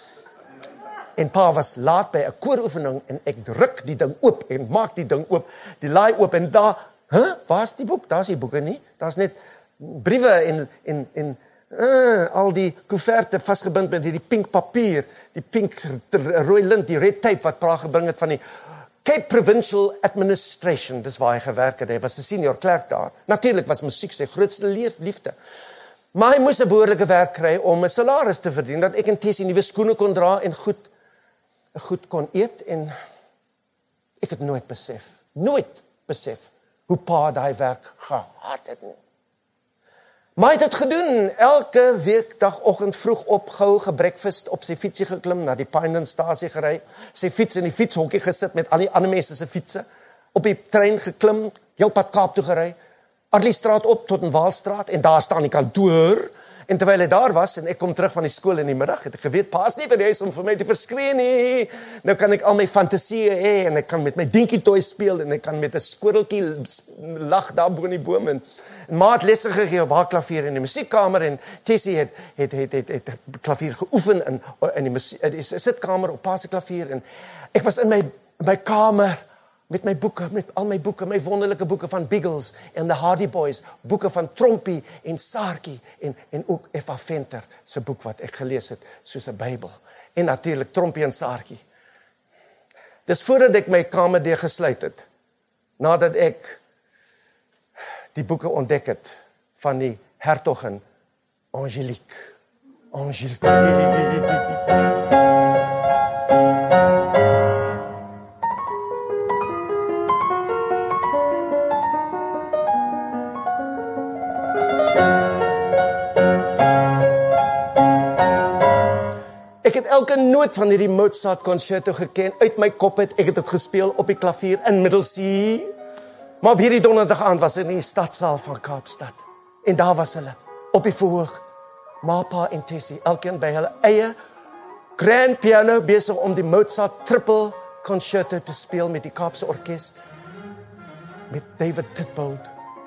En pa was laat by 'n kooroefening en ek druk die ding oop en maak die ding oop, die laai oop en daar, hè, huh, waar's die boek? Daar's die boeke nie. Daar's net briewe en en en uh, al die koeverte vasgebind met hierdie pink papier, die pink rooi lint, die red tape wat pa gebring het van die Cape Provincial Administration, dis waar hy gewerk het, hy was 'n senior klerk daar. Natuurlik was musiek sy grootste liefde. Maar hy moes 'n behoorlike werk kry om 'n salaris te verdien, dat ek en Tessie nuwe skoene kon dra en goed, goed kon eet, en ek het nooit besef, nooit besef, hoe pa daai werk gehad het nie. Maar hy het dit gedoen, elke weekdagoggend vroeg op, gou gebreakfast, op sy fietsie geklim, na die Pinelandstasie gery, sy fiets in die fietshokkie gesit met al die ander mense se fietsse, op die trein geklim, heel pad Kaap toe gery, Arliestraat op tot in Waalstraat, en daar staan die kantoor, en terwyl hy daar was, en ek kom terug van die skool in die middag, het ek geweet, pa is nie by die huis om vir my te verskree nie, nou kan ek al my fantasieë hê, en ek kan met my dinkie toy speel, en ek kan met 'n skorreltjie lag daar bo in die boom, en En ma het lesse gegee op haar klavier in die musiekkamer, en Tessie het, het, het, het, het, het klavier geoefen in, in die, musie, in die sitkamer op pa se klavier, en ek was in my, my kamer met my boeke, met al my boeke, my wonderlike boeke van Biggles en The Hardy Boys, boeke van Trompie en Saartjie, en, en ook Effa Venter se boek wat ek gelees het, soos 'n Bybel, en natuurlik Trompie en Saartjie. Dis voordat ek my kamerdeur gesluit het, nadat ek die boeke ontdek het van die hertogin Angelique. Angelique. Ek het elke noot van hierdie Mozart concerto geken, uit my kop het, ek het dit gespeel op die klavier in Middelsie. Maar op hierdie donderdag aand was ek in die stadsaal van Kaapstad. En daar was hulle, op die verhoog, ma, pa en Tessie, elkeen by hulle eie grand piano, besig om die Mozart triple concerto te speel met die Kaapse orkes, met David Titbold.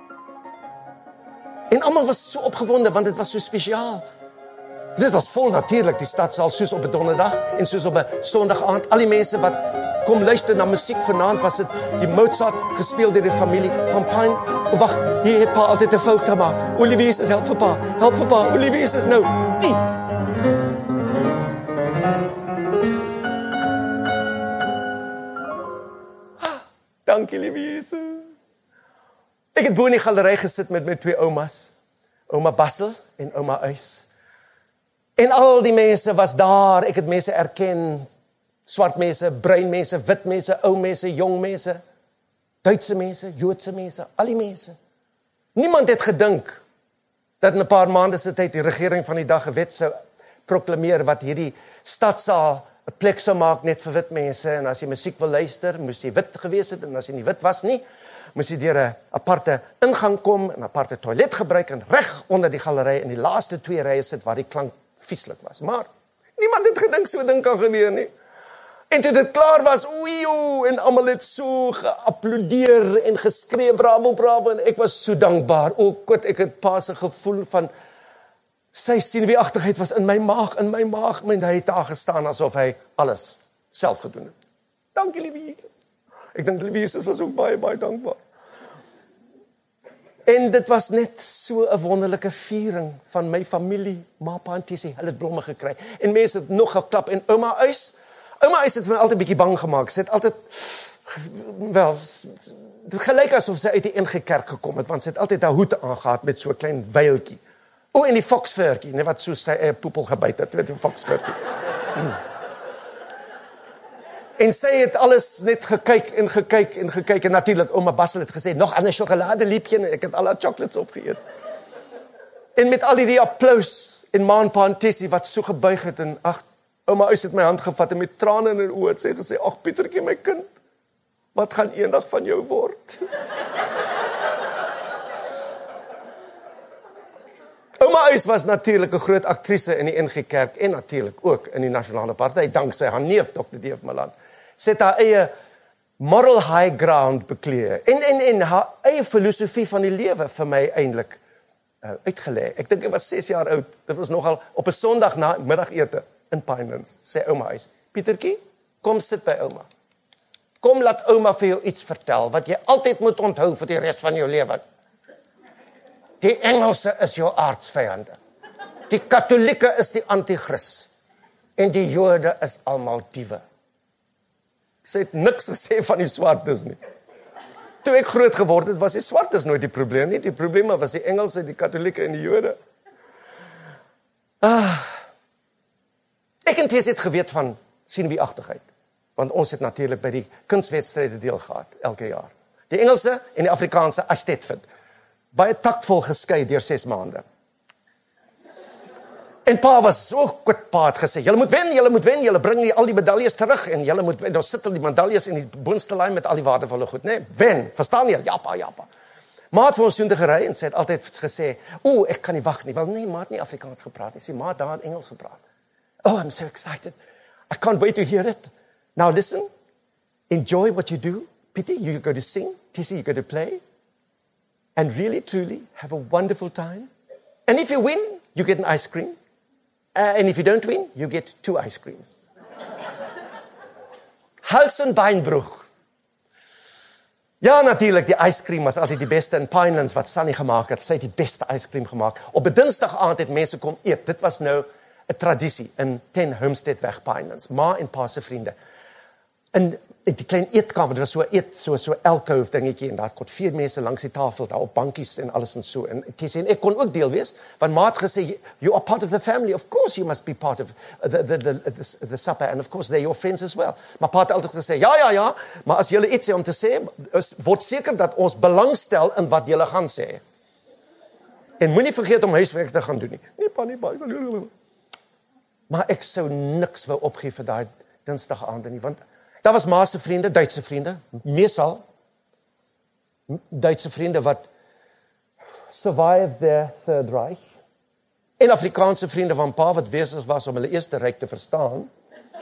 En almal was so opgewonde, want dit was so spesiaal. Dit was vol natuurlik, die stadsaal, soos op 'n donderdag, en soos op 'n sondag aand, al die mense wat kom luister na musiek vanaand, was dit die Mozart gespeel deur die familie van Pine. O, wag, hier het pa altyd 'n fout gemaak. Olivier is help vir pa, help vir pa, Olivier is nou. Die. Ah, dankie, lieve Jesus. Ek het bo in die galery gesit met my twee oumas, ouma Bassel en ouma Uys. En al die mense was daar, ek het mense erken, swart mense, bruin mense, wit mense, ou mense, jong mense, Duitse mense, Joodse mense, al die mense. Niemand het gedink dat in 'n paar maande se tyd die regering van die dag 'n wet sou proklameer wat hierdie stadsaal 'n plek sou maak net vir wit mense, en as jy musiek wil luister, moes jy wit gewees het, en as jy nie wit was nie, moes jy deur 'n aparte ingang kom, en 'n aparte toilet gebruik, en reg onder die galery in die laaste twee rye sit, waar die klank vieslik was. Maar niemand het gedink so 'n ding kan gebeur nie. En toe dit klaar was, oeio, en almal het so geapplaudeer en geskree, bravo, bravo, en ek was so dankbaar. O, God, ek het pa se gevoel van sy senuweeagtigheid was in my maag, in my maag, en hy het daar gestaan asof hy alles self gedoen het. Dankie, liewe Jesus. Ek dink liewe Jesus was ook baie, baie dankbaar. En dit was net so 'n wonderlike viering van my familie, ma, pa en Tessie, hulle het blomme gekry. En mense het nog geklap, en ouma Uys, ouma Uys het my altyd 'n bietjie bang gemaak. Sy het altyd, wel, dit gelyk asof sy uit die N G Kerk gekom het, want sy het altyd haar hoed aangehad met so 'n klein veiltjie. O, en die foksveurtjie, net wat so sy eie poepel gebyt het, weet jy, foksveurtjie. En sy het alles net gekyk en gekyk en gekyk, en natuurlik, ouma Bassel het gesê, nog 'n sjokoladeliepjie, en ek het al haar chocolates opgeëet. En met al die applaus, en ma en pa en Tessie wat so gebuig het, en ag, ouma Uys het my hand gevat, en met trane in haar oë het sy gesê, ag Pietertjie, my kind, wat gaan eendag van jou word? Ouma Uys was natuurlik 'n groot aktrise in die N G Kerk, en natuurlik ook in die Nasionale Party, danksy haar neef, dokter Deef Malan. Sy het haar eie moral high ground bekleë, en, en, en haar eie filosofie van die lewe vir my eintlik uh, uitgelê. Ek dink ek was ses jaar oud, dit was nogal op 'n Sondag na middagete in Pinelands, sê ouma Uys, Pietertjie, kom sit by ouma. Kom laat ouma vir jou iets vertel, wat jy altyd moet onthou vir die res van jou lewe. Die Engelse is jou aardsvyande. Die Katolieke is die anti-kris. En die Jode is almal diewe. Sy het niks gesê van die swartes nie. Toe ek groot geword het, was die swartes nooit die probleem nie. Die probleme was die Engelse, die Katolieke en die Jode. Ah. Ek en Tess het geweet van senuweeagtigheid. Want ons het natuurlik by die kunswedstryde deel gehad, elke jaar. Die Engelse en die Afrikaanse Astetfit. Baie taktvol geskei deur ses maande. En pa was so goed, pa het gesê, julle moet wen, julle moet wen, julle bring die, al die medaljes terug, en julle moet wen, dan sit al die medaljes in die boonste lyn met al die waardevolle goed, nee, wen, verstaan jy? Ja pa, ja pa. Ma het vir ons soontoe gery, en sy het altyd gesê, o, ek kan nie wag nie, wel nee, ma het nie Afrikaans gepraat nie, sy ma het daar in Engels gepraat. Oh, I'm so excited, I can't wait to hear it. Now listen, enjoy what you do, Pietie, you go to sing, Tessie, you go to play, and really, truly, have a wonderful time. And if you win, you get an ice cream. Uh, and if you don't win, you get two ice creams. Hals- en beinbroeg. Ja, natuurlijk, die ice cream was altyd die beste in Pinelands wat Sunny gemaakt het. Sy het die beste ice cream gemaakt. Op 'n dinsdag aand het mense kom eet. Dit was nou 'n tradisie in ten Homesteadweg Pinelands. Ma en pa se vriende. In die klein eetkamer, dit was so eet, so so alcove dingetjie, en daar kon vier mense langs die tafel, daar op bankies en alles en so. En Tessie en ek kon ook deel wees, want ma het gesê, you are part of the family, of course you must be part of the, the, the, the, the supper, and of course they're your friends as well. Maar pa het altyd gesê, ja, ja, ja, maar as julle iets sê om te sê, word seker dat ons belangstel in wat julle gaan sê. En moenie vergeet om huiswerk te gaan doen nie. Nee, pa, nie, pa. Maar ek sou niks wou opgee vir daai dinsdag aand nie, want daar was ma se vriende, Duitse vriende, meestal Duitse vriende wat survived their Third Reich, en Afrikaanse vriende van pa wat besig was om hulle Eerste Ryk te verstaan.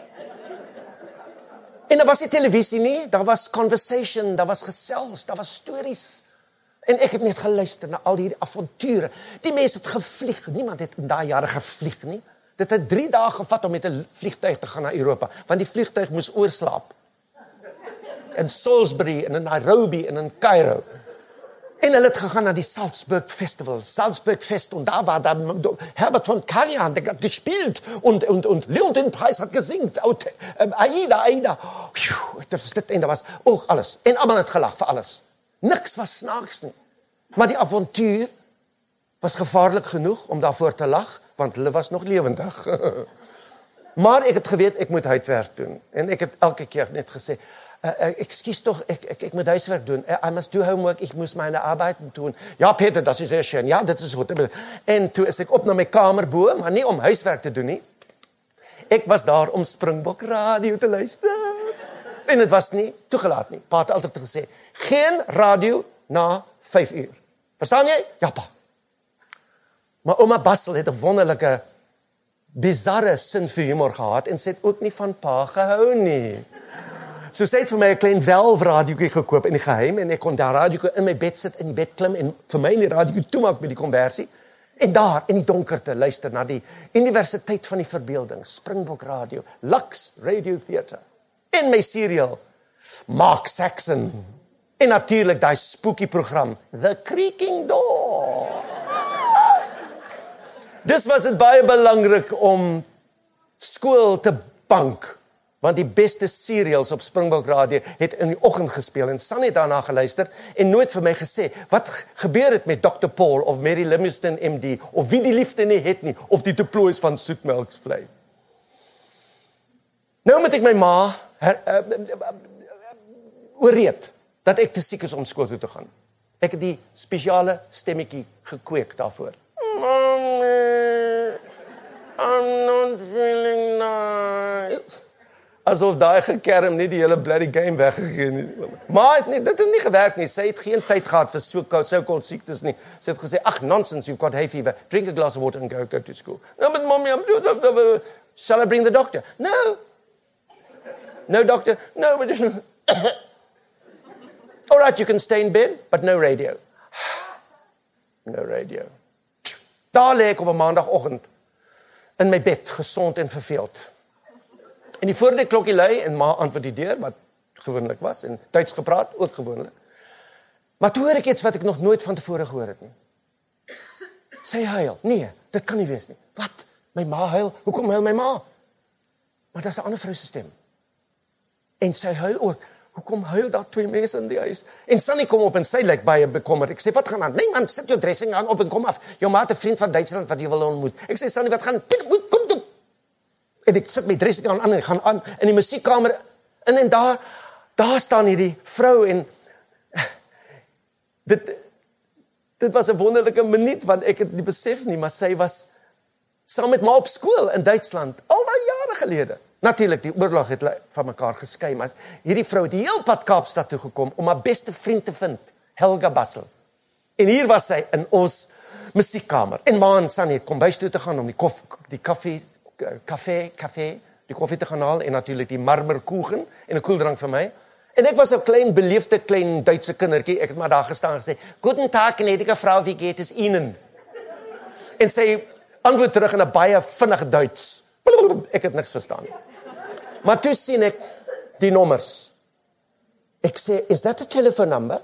En daar was nie televisie nie, daar was conversation, daar was gesels, daar was stories. En ek het net geluister na al die avonture. Die mense het gevlieg, niemand het in daai jare gevlieg nie. Dit het drie dae gevat om met 'n vliegtuig te gaan na Europa, want die vliegtuig moes oorslaap. In Salisbury, en in Nairobi, en in Cairo. En hulle het gegaan na die Salzburg Festival, Salzburg Fest, und da war dann Herbert von Karajan, der hat gespielt, und, und, und Leontinpreis hat gesingt, ähm, Aida, Aida. Das is dit, en daar was ook alles. En allemaal het gelag vir alles. Niks was snaaks nie. Maar die avontuur was gevaarlik genoeg om daarvoor te lag, want hulle was nog lewendig. Maar ek het geweet, ek moet huiswerk doen. En ek het elke keer net gesê, uh, uh, excuse toch, ek, ek, ek moet huiswerk doen. I must do homework, ik moet mijn arbeid doen. Ja, Peter, dat is heel schön. Ja, dit is goed. En toe is ek op na my kamer bo, maar nie om huiswerk te doen nie. Ek was daar om Springbok Radio te luister. En dit was nie toegelaat nie. Pa het altyd gesê, geen radio na vyf uur. Verstaan jy? Ja, pa. Maar ouma Bassel het 'n wonderlike, bizarre sin vir humor gehad, en sy het ook nie van pa gehou nie. So sy het vir my 'n klein welfradiootjie gekoop in die geheim, en ek kon daar radiootjie in my bed sit, in die bed klim, en vir my in die radiootjie toemaak met die konversie, en daar in die donkerte luister na die Universiteit van die Verbeelding, Springbok Radio, Lux Radio Theatre, en my serial, Mark Saxon, en natuurlik daai spooky program, The Creaking Door. Dis was dit baie belangrik om skool te bank, want die beste serials op Springbok Radio het in die oggend gespeel, en San het daarna geluister, en nooit vir my gesê, wat gebeur het met dokter Paul, of Mary Livingston M D, of wie die liefde nie het nie, of die deploys van Soetmelksvlei. Nou moet ek my ma her, uh, uh, oorreed, dat ek te siek is om skool toe te gaan. Ek het die spesiale stemmetjie gekweek daarvoor. Mommy, I'm not feeling nice. Asof daai gekerm nie die hele bloody game weggegee nie. Maar het nie, dit het nie gewerk nie. Sy het geen tyd gehad vir so koud, so koud siektes nie. Sy het gesê, ag, nonsense, you've got hay fever. Drink a glass of water and go, go to school. No, but mommy, I'm so, shall I bring the doctor? No. No doctor? No, but all right, you can stay in bed, but no radio. No radio. Daar lê ek op 'n maandagoggend in my bed, gesond en verveeld. En die voor die klokkie lui, en ma antwoord die deur, wat gewoonlik was, en Duits gepraat, ook gewoonlik. Maar toe hoor ek iets wat ek nog nooit van tevore gehoor het nie. Sy huil. Nee, dit kan nie wees nie. Wat? My ma huil? Hoekom huil my ma? Maar dit is 'n ander vrou se stem. En sy huil ook. Hoekom huil daar twee mense in die huis? En Sunny kom op en sy lyk baie bekommerd. Ek sê, wat gaan aan? Nee man, sit jou dressing aan op en kom af. Jou ma het 'n vriend van Duitsland wat jy wil ontmoet. Ek sê, Sunny, wat gaan? Kom toe. En ek sit my dressing aan aan en ek gaan aan in die musiekkamer in, en daar daar staan hierdie vrou, en dit dit was 'n wonderlike minuut, want ek het nie besef nie, maar sy was saam met my op skool in Duitsland al daai jare gelede. Natuurlik, die oorlog het van mekaar geskei, maar hierdie vrou het die heel pad Kaapstad toe gekom om haar beste vriend te vind, Helga Bassel. En hier was sy in ons musiekkamer. En ma en Sunny het kom bys toe te gaan om die koffie, die koffie, café, café, die koffie te gaan haal, en natuurlik die marmerkoegen en 'n koeldrank vir my. En ek was 'n klein beleefde klein Duitse kindertjie. Ek het maar daar gestaan en gesê, "Guten Tag, gnädige Frau, wie geht es Ihnen?" En sy antwoord terug in 'n baie vinnige Duits. Ek het niks verstaan. Maar toe sien ek die nommers. Ek sê, "Is that a telephone number?"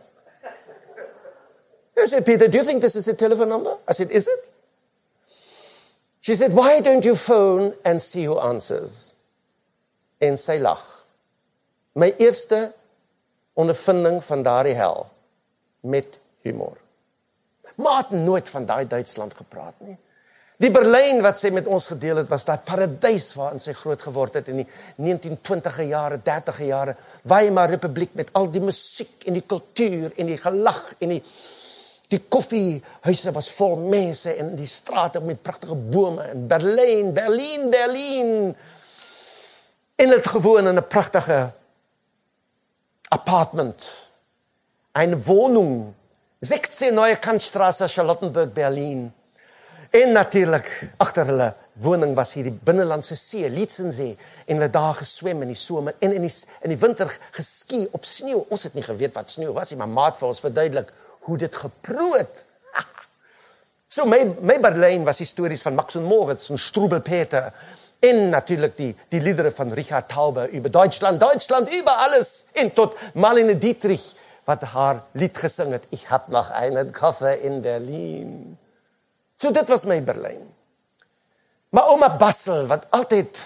I said, "Peter, do you think this is a telephone number?" I said, "Is it?" She said, "Why don't you phone and see who answers?" En sy lag. My eerste ondervinding van daardie hel met humor. Maar het nooit van daai Duitsland gepraat nie. Die Berlyn wat sy met ons gedeel het, was daai paradys waarin sy groot geword het in die negentien twintige jare, dertige jare, Weimar Republiek met al die musiek en die kultuur en die gelag en die die koffiehuise was vol mense en die strate met pragtige bome en Berlyn, Berlin, Berlin. En het gewoon in 'n pragtige apartment, eine Wohnung, sechzehn Neue Kantstraße, Charlottenburg, Berlin. En natuurlik, agter hulle woning was hier die binnelandse see, Lietzensee, en hulle daar geswem in die somer, en in die, in die winter geski op sneeu. Ons het nie geweet wat sneeu was nie, maar maat vir ons verduidelik hoe dit geproot. So my, my Berlyn was histories van Max und Moritz en Strubel Peter, en natuurlijk die, die liederen van Richard Taube über Deutschland, Deutschland, über alles, en tot Marlene Dietrich, wat haar lied gesing het, ich hab noch einen Koffer in Berlin. So dit was my Berlyn. Maar ouma Bassel, wat altyd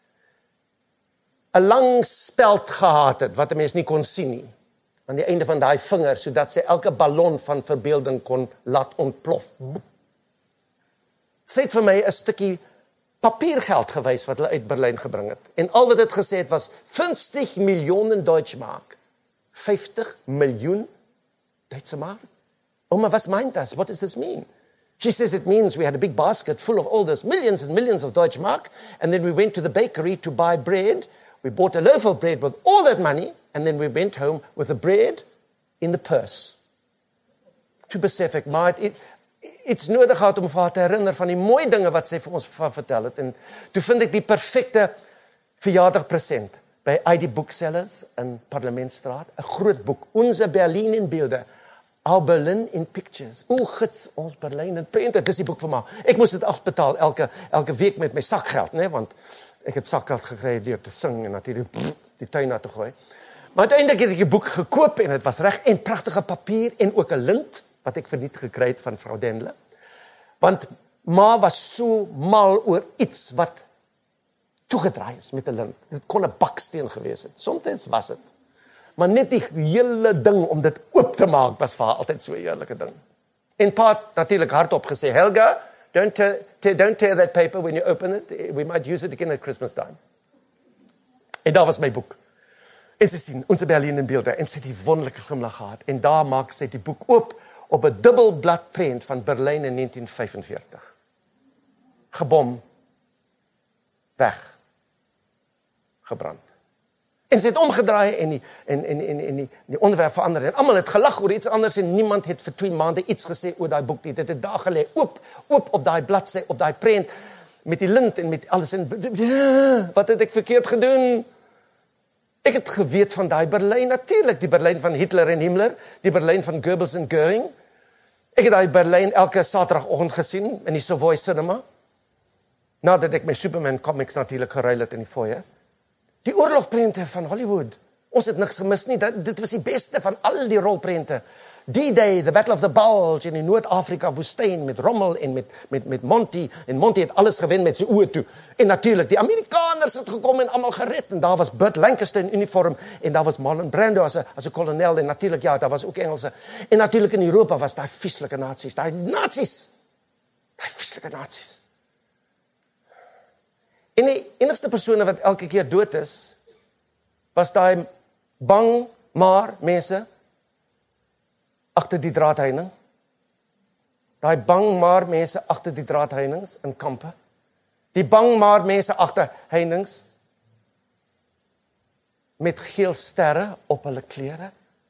'n lang speld gehad het, wat 'n mens nie kon sien nie, aan die einde van daai vinger, sodat sy elke ballon van verbeelding kon laat ontplof. Sy het vir my 'n stukkie papiergeld gewys wat hulle uit Berlyn gebring het. En al wat dit gesê het was vyftig miljoen Deutschmark. vyftig miljoen Duitse mark. Ouma, wat meint das? What does this mean? She says it means we had a big basket full of all those millions and millions of Deutsche Mark, and then we went to the bakery to buy bread. We bought a loaf of bread with all that money, and then we went home with the bread in the purse. Toe besef ek, maar het iets nodig gehad om vir haar te herinner van die mooi dinge wat sy vir ons van vertel het. En toe vind ek die perfekte verjaardagpresent by I D Booksellers in Parlementstraat, 'n groot boek, Unser Berlin in Bilder, Our Berlin in Pictures. O, gids, ons Berlyn in prente, dis die boek vir my. Ek moes dit afbetaal elke elke week met my sakgeld, né, want ek het sakgeld gekry deur te sing en natuurlik die tuin na te gooi. Maar uiteindelik het ek die boek gekoop en dit was reg en pragtige papier en ook 'n lint wat ek verniet gekry het van vrou Dendle. Want ma was so mal oor iets wat toegedraai is met 'n lint. Dit kon 'n baksteen gewees het. Soms was dit. Maar net die hele ding om dit oop te maak was vir haar altyd so 'n heerlike ding. En pa het natuurlik hardop gesê, Helga, don't tear, tear, don't tear that paper when you open it. We might use it again at Christmas time. En daar was my boek. En sy sien, Unser Berlin in Bilder. En sy het die wonderlike glimlag gehad. En daar maak sy die boek oop op 'n dubbelblad prent van Berlyn in negentien vyfenveertig. Gebom, weg, gebrand. En sy het omgedraai en die, en, en, en, en die, die onderwerp verander. En almal het gelag oor iets anders en niemand het vir twee maande iets gesê oor daai boek nie. Dit het daar gelê, oop, oop op daai bladsy, op daai prent, met die lint en met alles. En wat het ek verkeerd gedoen? Ek het geweet van daai Berlyn, natuurlik, die Berlyn van Hitler en Himmler, die Berlyn van Goebbels en Göring. Ek het daai Berlyn elke Saterdagoggend gesien in die Savoy Cinema, nadat ek my Superman comics natuurlik geruil het in die foyer. Die oorlogprente van Hollywood, ons het niks gemis nie, dat, dit was die beste van al die rolprente. D-Day, The Battle of the Bulge in die Noord-Afrika woestyn met Rommel en met, met, met Monty, en Monty het alles gewen met sy oë toe. En natuurlik, die Amerikaners het gekom en almal gered, en daar was Burt Lancaster in uniform, en daar was Marlon Brando as 'n as 'n kolonel, en natuurlik, ja, daar was ook Engelse. En natuurlik in Europa was daar vieslike nazi's, daar nazi's, daar vieslike nazi's. En die enigste persone wat elke keer dood is, was daai bang maar mense agter die draadheining. Daai bang maar mense agter die draadheinings in kampe. Die bang maar mense agter heininge met geel sterre op hulle klere.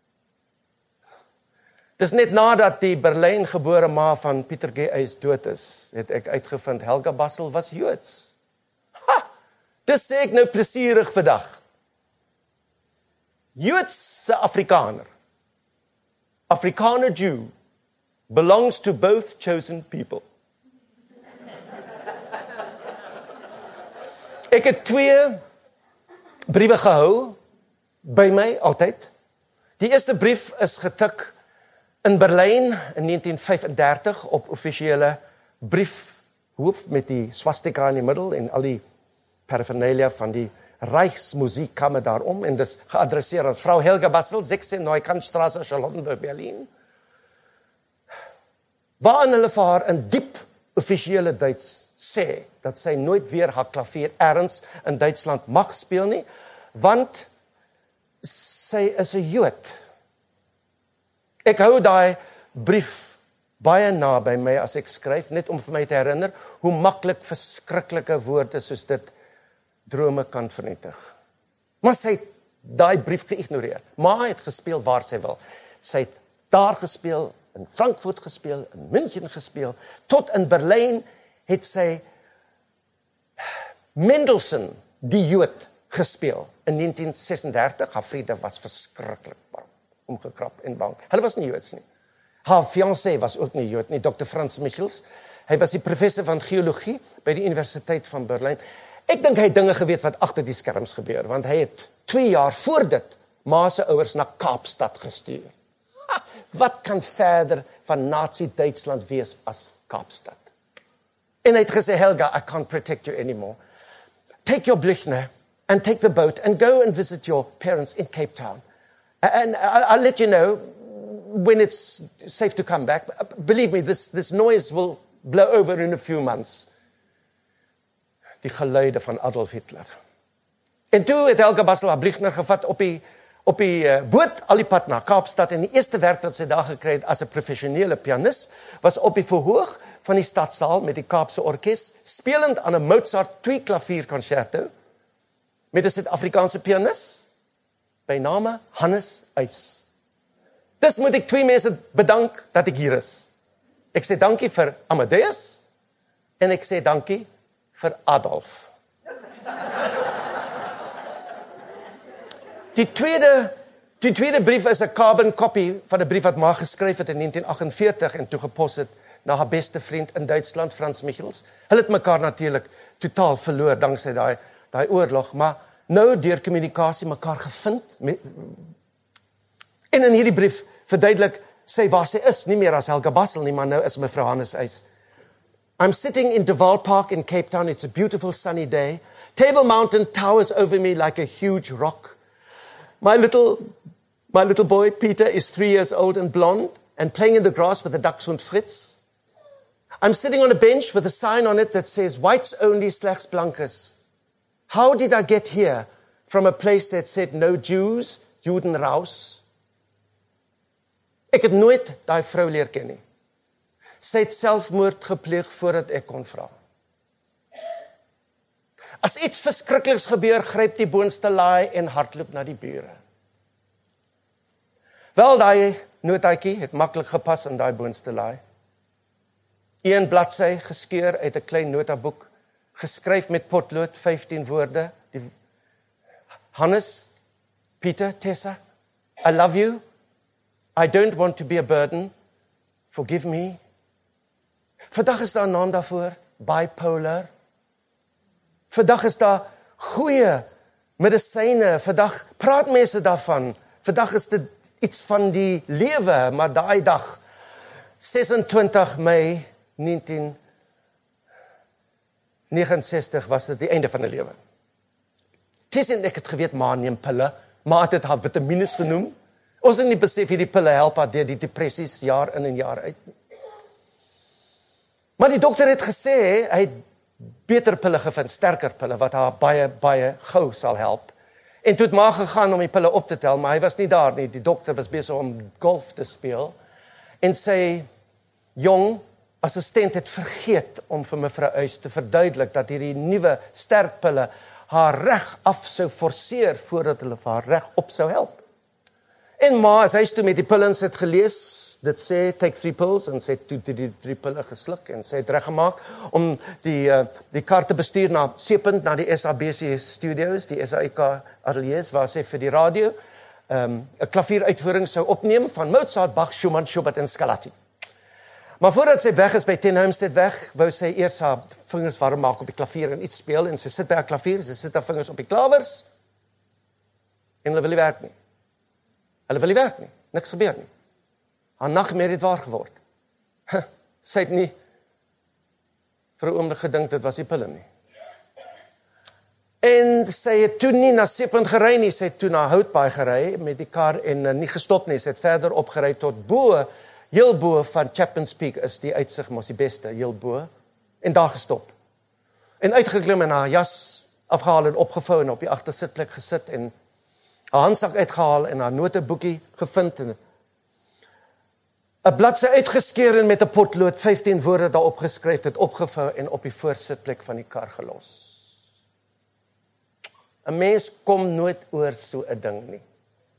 Dis net nadat die Berlyn gebore ma van Pieter G. Uys dood is, het ek uitgevind Helga Bassel was Joods. Ha! Dis sê ek nou plesierig vandag. Joodse Afrikaner, Afrikaner Jew, belongs to both chosen people. Ek het twee briewe gehou by my altyd. Die eerste brief is getik in Berlyn in negentien vyfendertig op offisiële briefhoof met die swastika in die middel en al die paraphernalia van die Reichsmusikkammer daarom, en dis geadresseer aan vrou Helga Bassel, sechzehn Neukantstraße, Charlottenburg, Berlin. Waarin hulle vir haar in diep offisiële Duits sê, dat sy nooit weer haar klavier ergens in Duitsland mag speel nie, want sy is 'n Jood. Ek hou daai brief baie na by my as ek skryf, net om vir my te herinner, hoe maklik verskriklike woorde soos dit drome kan vernietig. Maar sy het daai brief geïgnoreer. Ma het gespeel waar sy wil. Sy het daar gespeel, in Frankfurt gespeel, in München gespeel, tot in Berlyn het sy Mendelssohn, die Jood, gespeel. In negentien sesendertig, haar vriende was verskriklik bang, omgekrap en bang. Hulle was nie Joods nie. Haar fiancé was ook nie Jood nie, dokter Frans Michels. Hy was die professor van geologie by die Universiteit van Berlyn. Ek dink hy het dinge geweet wat agter die skerms gebeur, want hy het twee jaar voor dit ma se ouers na Kaapstad gestuur. Ha, wat kan verder van Nazi-Duitsland wees as Kaapstad? En hy het gesê, Helga, I can't protect you anymore. Take your Blüchner and take the boat and go and visit your parents in Cape Town. And I'll let you know when it's safe to come back. Believe me, this, this noise will blow over in a few months. Die geluide van Adolf Hitler. En toe het Helga Bassel haar Blüchner gevat op die, op die uh, boot, al die pad na Kaapstad, en die eerste werk wat sy daar gekry het as 'n professionele pianis, was op die verhoog van die stadsaal met die Kaapse Orkes, spelend aan 'n Mozart twee klavierconcerto met 'n Suid-Afrikaanse pianis by name Hannes Uys. Dus moet ek twee mense bedank dat ek hier is. Ek sê dankie vir Amadeus en ek sê dankie vir Adolf. Die tweede, die tweede brief is 'n carbon copy van 'n brief wat ma geskryf het in negentien agt en veertig en toe gepos het na haar beste vriend in Duitsland, Frans Michels. Hulle het mekaar natuurlik totaal verloor danksy daai daai oorlog, maar nou deur kommunikasie mekaar gevind. Met, en in hierdie brief verduidelik sy waar sy is, nie meer as Helga Bassel nie, maar nou is mevrou Hannes Uys. I'm sitting in De Waal Park in Cape Town. It's a beautiful sunny day. Table Mountain towers over me like a huge rock. My little, my little boy, Peter, is three years old and blonde and playing in the grass with the dachshund Fritz. I'm sitting on a bench with a sign on it that says, whites only, slechts blankes. How did I get here from a place that said no Jews, Juden raus? Ek het nooit daai vrou leer ken nie. Sy het selfmoord gepleeg voordat ek kon vra. As iets verskrikliks gebeur, gryp die boonste laai en hardloop na die bure. Wel, daai notaatjie het maklik gepas in daai boonste laai. Een bladsy geskeur uit 'n klein notaboek, geskryf met potlood, vyftien woorde. Die Hannes, Peter, Tessa, I love you. I don't want to be a burden. Forgive me. Vandag is daar 'n naam daarvoor, bipolar. Vandag is daar goeie medisyne, vandag praat mense daarvan. Vandag is dit iets van die lewe, maar daai dag, ses en twintig Mei negentien negentig en ses was dit die einde van 'n lewe. Tis en ek het geweet, ma neem pille, maar het dit haar vitamines genoem. Ons het nie besef hierdie pille help haar deur die depressies jaar in en jaar uit. Maar die dokter het gesê, hy het beter pille gevind, sterker pille, wat haar baie, baie gou sal help. En toe het ma gegaan om die pille op te tel, maar hy was nie daar nie. Die dokter was besig om golf te speel. En sy jong assistent het vergeet om vir mevrou Uys te verduidelik dat hierdie nuwe sterk pille haar reg af sou forceer voordat hulle vir haar reg op sou help. En ma, as hy toe met die pille het gelees, dit sê, take three pills, en sy het toe die drie pille gesluk, en sy het reggemaak om die, uh, die kar te bestuur na Seepunt, na die S A B C Studios, die S A I K ateliers, waar sy vir die radio, um, 'n klavieruitvoering sou opneem van Mozart, Bach, Schumann, Schubert en Scarlatti. Maar voordat sy weg is by Ten Homestead weg, wou sy eers haar vingers warm maak op die klavier en iets speel, en sy sit by haar klavier, sy sit haar vingers op die klawers, en hulle wil nie werk nie. Hulle wil nie werk nie, niks gebeur nie. Haar nagmerrie het waar geword. Huh, sy het nie vir 'n oomblik gedink dit was die pille nie. En sy het toe nie na Seepunt gery nie, sy het toe na Houtbaai gery met die kar en uh, nie gestop nie, sy het verder opgery tot bo, heel bo van Chapman's Peak is die uitsig mos die beste, heel bo, en daar gestop. En uitgeklim en haar jas afgehaal en opgevou en op die agtersitplek gesit en haar handsak uitgehaal en haar noteboekie gevind en 'n bladsy uitgeskeur en met 'n potlood vyftien woorde daarop geskryf, het opgevou en op die voorsitplek van die kar gelos. 'n Mens kom nooit oor so 'n ding nie.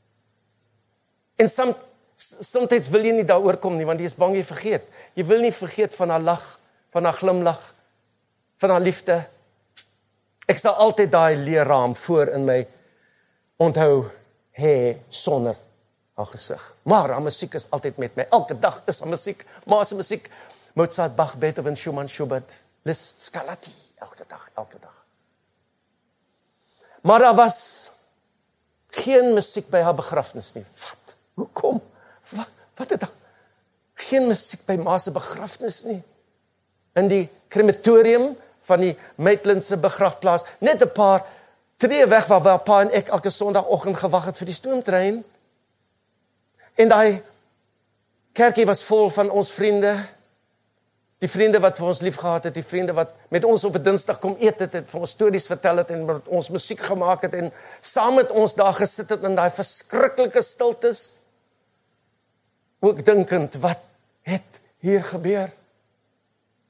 En som, soms wil jy nie daaroor kom nie, want jy is bang jy vergeet. Jy wil nie vergeet van haar lag, van haar glimlag, van haar liefde. Ek sal altyd daai leerraam voor in my onthou hê sonder haar gesig. Maar haar musiek is altyd met my. Elke dag is haar musiek, maar se musiek, Mozart, Bach, Beethoven, Schumann, Schubert, Liszt, Scarlatti, elke dag, elke dag. Maar daar was geen musiek by haar begrafnis nie. Wat? Hoekom? Wat, wat het daar? Geen musiek by ma se begrafnis nie. In die crematorium van die Maitlandse begrafplaas, net 'n paar tree weg waar, waar pa en ek elke Sondagoggend gewag het vir die stoomtrein. En daai kerkie was vol van ons vriende, die vriende wat vir ons lief gehad het, die vriende wat met ons op 'n Dinsdag kom eet het, het vir ons stories vertel het en met ons musiek gemaak het en saam met ons daar gesit het in daai verskriklike stiltes. Ook dinkend, wat het hier gebeur?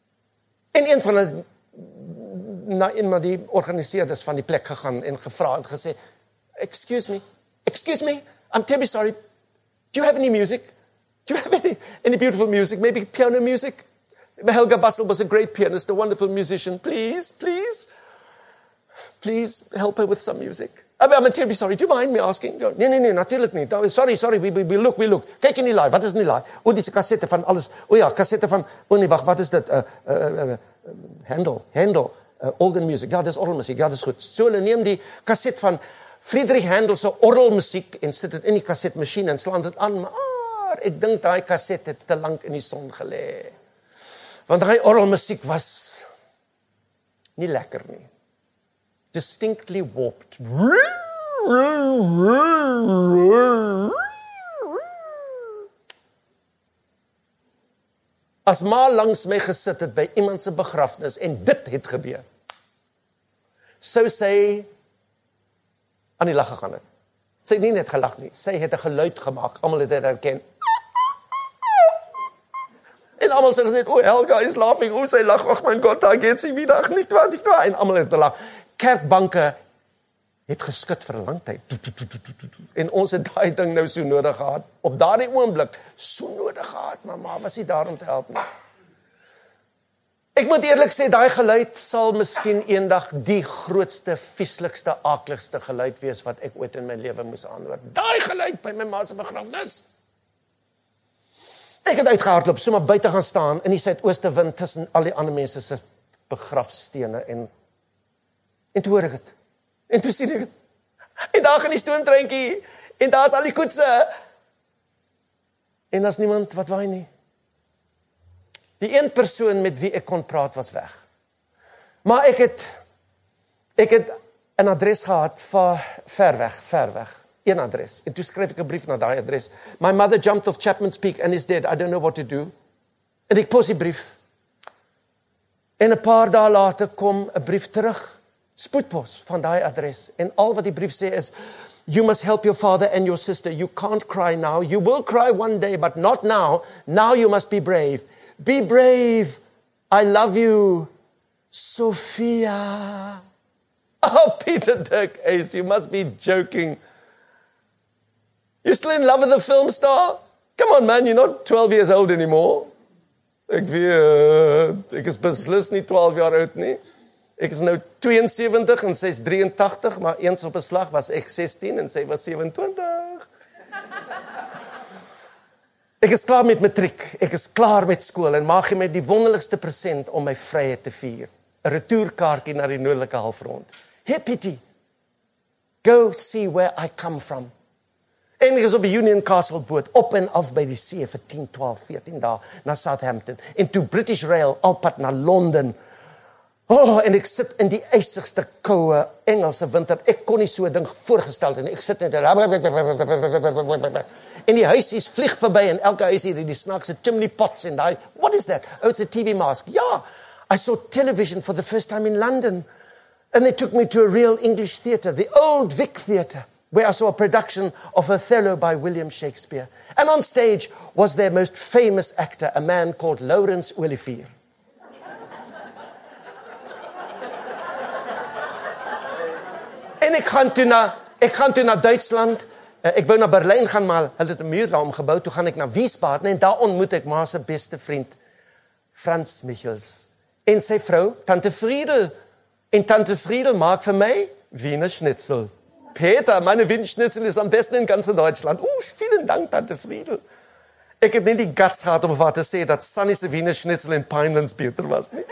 En een van hulle na een van die organiseerders van die plek gegaan en gevra en gesê, excuse me, excuse me, I'm terribly sorry, do you have any music? Do you have any, any beautiful music? Maybe piano music? Helga Bassel was a great pianist, a wonderful musician. Please, please, please help her with some music. I'm, I'm terribly sorry. Do you mind me asking? Nee, nee, nee, natuurlijk niet. Sorry, sorry, we, we, we look, we look. Kijk in die laai, wat is in die laai? O, die kassette van alles. O ja, kassette van, o nee, wacht, wat is dit? Uh, uh, uh, Handel, Handel, uh, organ music. Ja, dis orgelmusiek, ja, dis goed. So, hulle neem die kaset van Friedrich Handel se orgelmusiek en sit dit in die kasetmasjien en slaan dit aan, maar ek dink daai kaset het te lank in die son gelê. Want daai orgelmusiek was nie lekker nie. Distinctly warped. As ma langs my gesit het by iemand se begrafnis en dit het gebeur, sou sy aan die lag gegaan het. Sy het nie net gelag nie, sy het 'n geluid gemaak, almal het dit herken. En almal sê gesê, oh, Helga is laughing, oh, sy lag, ach my God, daar geht sy wieder, ach, nicht wahr, nicht wahr, en almal het gelag. Kerkbanke het geskit vir 'n lang tyd. En ons het daai ding nou so nodig gehad, op daardie oomblik, so nodig gehad, maar ma was nie daar om te help nie. Ek moet eerlik sê, daai geluid sal miskien eendag die grootste, vieslikste, aakligste geluid wees wat ek ooit in my lewe moes aanhoor. Daai geluid by my ma se begrafnis. Ek het uitgehardloop, so maar buite gaan staan in die suidooste wind tussen al die ander mense se begrafstene en en toe hoor ek het. En toe sien ek het. En daar gaan die stoomtreintjie en daar's al die koetse. En daar's niemand wat waai nie. Die een persoon met wie ek kon praat was weg. Maar ek het ek het 'n adres gehad vir ver weg, ver weg. Een adres. En toe skryf ek 'n brief na daai adres. My mother jumped off Chapman's Peak and is dead. I don't know what to do. En ek pos die brief. En 'n paar dae later kom 'n brief terug. Spoedpos van daai adres. En al wat die brief sê is, you must help your father and your sister. You can't cry now. You will cry one day, but not now. Now you must be brave. Be brave. I love you. Sophia. Oh, Peter Dirk Ace, you must be joking. You're still in love with the film star? Come on, man, you're not twelve years old anymore. Ek weet, ek is beslis nie twaalf jaar oud nie. Ek is nou twee en sewentig en sy is drie en tagtig, maar eens op 'n slag was ek sestien en sy was sewe-en-twintig. Ek is klaar met matriek, ek is klaar met skool en maak my die wonderlikste present om my vryheid te vier. 'n Retourkaartjie na die noordelike halfrond. Hey Pietie, go see where I come from. En ek is op die Union Castle boot, op en af by die see vir tien, twaalf, veertien dae na Southampton. En toe British Rail, alpad na Londen. Oh, en ek sit in die ysigste koue Engelse winter. Ek kon nie so 'n ding voorgestel het nie. Ek sit net en die huisies vlieg verby en elke huisie het die snaakse chimney pots en daai, what is that? Oh, it's a T V mask. Yeah, I saw television for the first time in London. And they took me to a real English theatre, the Old Vic Theatre, where I saw a production of Othello by William Shakespeare. And on stage was their most famous actor, a man called Laurence Olivier. En ek gaan toe na, ek gaan toe na Duitsland, ek wou na Berlyn gaan, maar hulle het 'n muur daarom gebou, toe gaan ek na Wiesbaden, en daar ontmoet ek ma se beste vriend, Frans Michels, en sy vrou, Tante Friedel, en Tante Friedel maak vir my Wiener Schnitzel. Peter, meine Wiener Schnitzel ist am besten in ganz Deutschland. Oh, vielen Dank, Tante Friedel. Ek het nie die guts gehad om wat te sê, dat Sunny se Wiener Schnitzel in Pinelands beter was nie.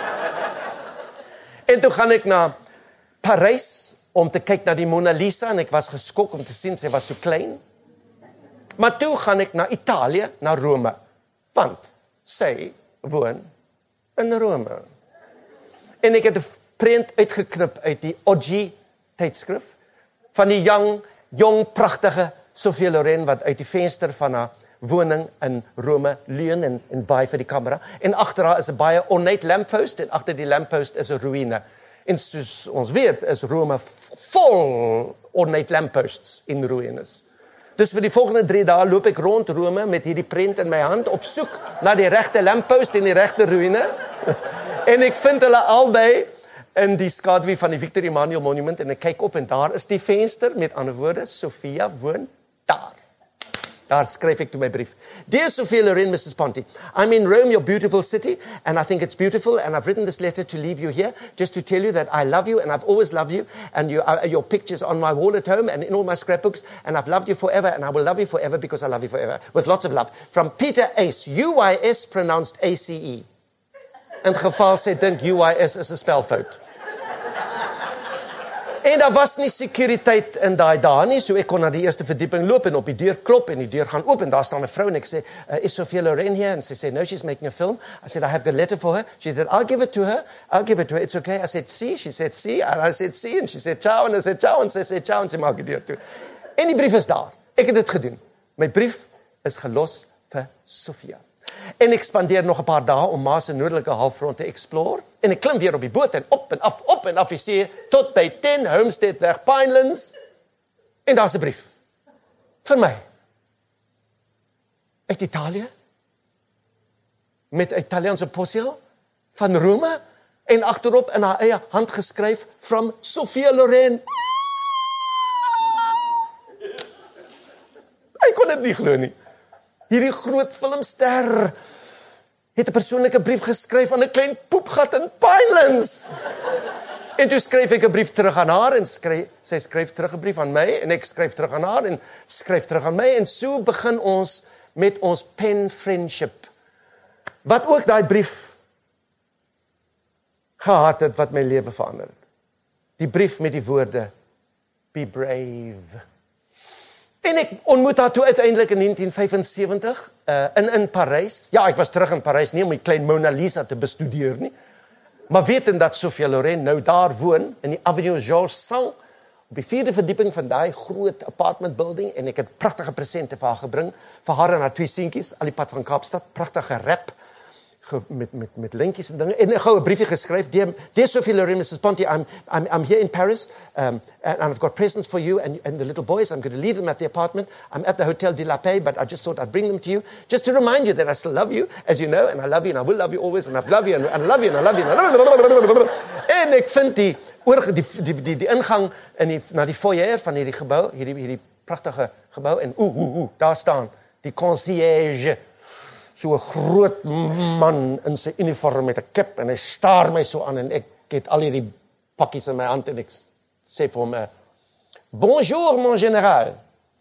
En toe gaan ek na Parys, om te kyk na die Mona Lisa, en ek was geskok om te sien, sy was so klein. Maar toe gaan ek na Italië, na Rome, want sy woon in Rome. En ek het 'n prent uitgeknip uit die Oggi tydskrif, van die jong, jong, pragtige Sophia Loren, wat uit die venster van haar woning in Rome leun en, en baie vir die kamera. En agter haar is 'n baie ornate lamppost, en agter die lamppost is 'n ruïne. En soos ons weet, is Rome vol ornate lampposts in ruïnes. Dus vir die volgende drie dae loop ek rond Rome met hierdie prent in my hand, op soek na die regte lamppost en die regte ruïne. En ek vind hulle albei in die skaduwee van die Victor Emmanuel Monument en ek kyk op en daar is die venster, met ander woorde, Sophia woon daar. Daar skryf ek toe my brief. Dear Sophia Loren, Missus Ponty, I'm in Rome, your beautiful city, and I think it's beautiful, and I've written this letter to leave you here, just to tell you that I love you, and I've always loved you, and you, uh, your picture's on my wall at home, and in all my scrapbooks, and I've loved you forever, and I will love you forever, because I love you forever, with lots of love. From Peter Ace, U Y S pronounced A C E. In geval sê, dink U Y S is 'n spelfout. En daar was nie sekuriteit in daai dae nie, so ek kon na die eerste verdieping loop en op die deur klop en die deur gaan oop en daar staan 'n vrou en ek sê, uh, is Sophia Loren here? And she said, no, she's making a film. I said, I have got a letter for her. She said, I'll give it to her. I'll give it to her. It's okay. I said, see? She said, see? And I said, see? And she said, ciao. And I said, ciao. And sy sê, ciao. En sy maak die deur toe. En die brief is daar. Ek het dit gedoen. My brief is gelos vir Sophia. En ek spandeer nog 'n paar dae om ma se noordelike halfrond te explore. En ek klim weer op die boot en op en af, op en af die see, tot by ten Homestead weg, Pinelands. En daar's 'n brief. Vir my. Uit Italië. Met Italiaanse postsiel van Rome. En agterop in haar eie hand geskryf, from Sophia Loren. Ek kon dit nie glo nie. Hierdie groot filmster het 'n persoonlike brief geskryf aan 'n klein poepgat in Pinelands. En toe skryf ek 'n brief terug aan haar en skryf, sy skryf terug 'n brief aan my en ek skryf terug aan haar en skryf terug aan my en so begin ons met ons pen friendship. Wat ook daai brief gehad het wat my lewe verander het. Die brief met die woorde, be brave. En ek ontmoet haar toe uiteindelik in negentien vyfensewentig uh, in in Parys. Ja, ek was terug in Parys nie om die klein Mona Lisa te bestudeer nie. Maar wetend dat Sophia Loren nou daar woon in die Avenue Georges Saint op die vierde verdieping van daai groot apartment building en ek het pragtige presente vir haar gebring, vir haar en haar twee seentjies al die pad van Kaapstad, pragtige rap met met met lintjies en dinge en 'n goue briefie geskryf. Dear, dear Sophia Loren, Missus Ponty, I'm I'm I'm here in Paris um, and I've got presents for you and and the little boys. I'm going to leave them at the apartment. I'm at the Hotel de la Paix, but I just thought I'd bring them to you just to remind you that I still love you, as you know, and I love you and I will love you always and I love you and I love you and I love you. And, I love you. En ek vind die oor die die die die ingang in die na die foyer van hierdie gebou, hierdie hierdie pragtige gebou en ooh ooh ooh, daar staan die concierge. So 'n groot man in sy uniform met 'n kip en hy staar my so aan en ek het al hierdie pakkies in my hand en ek sê vir hom, bonjour mon général.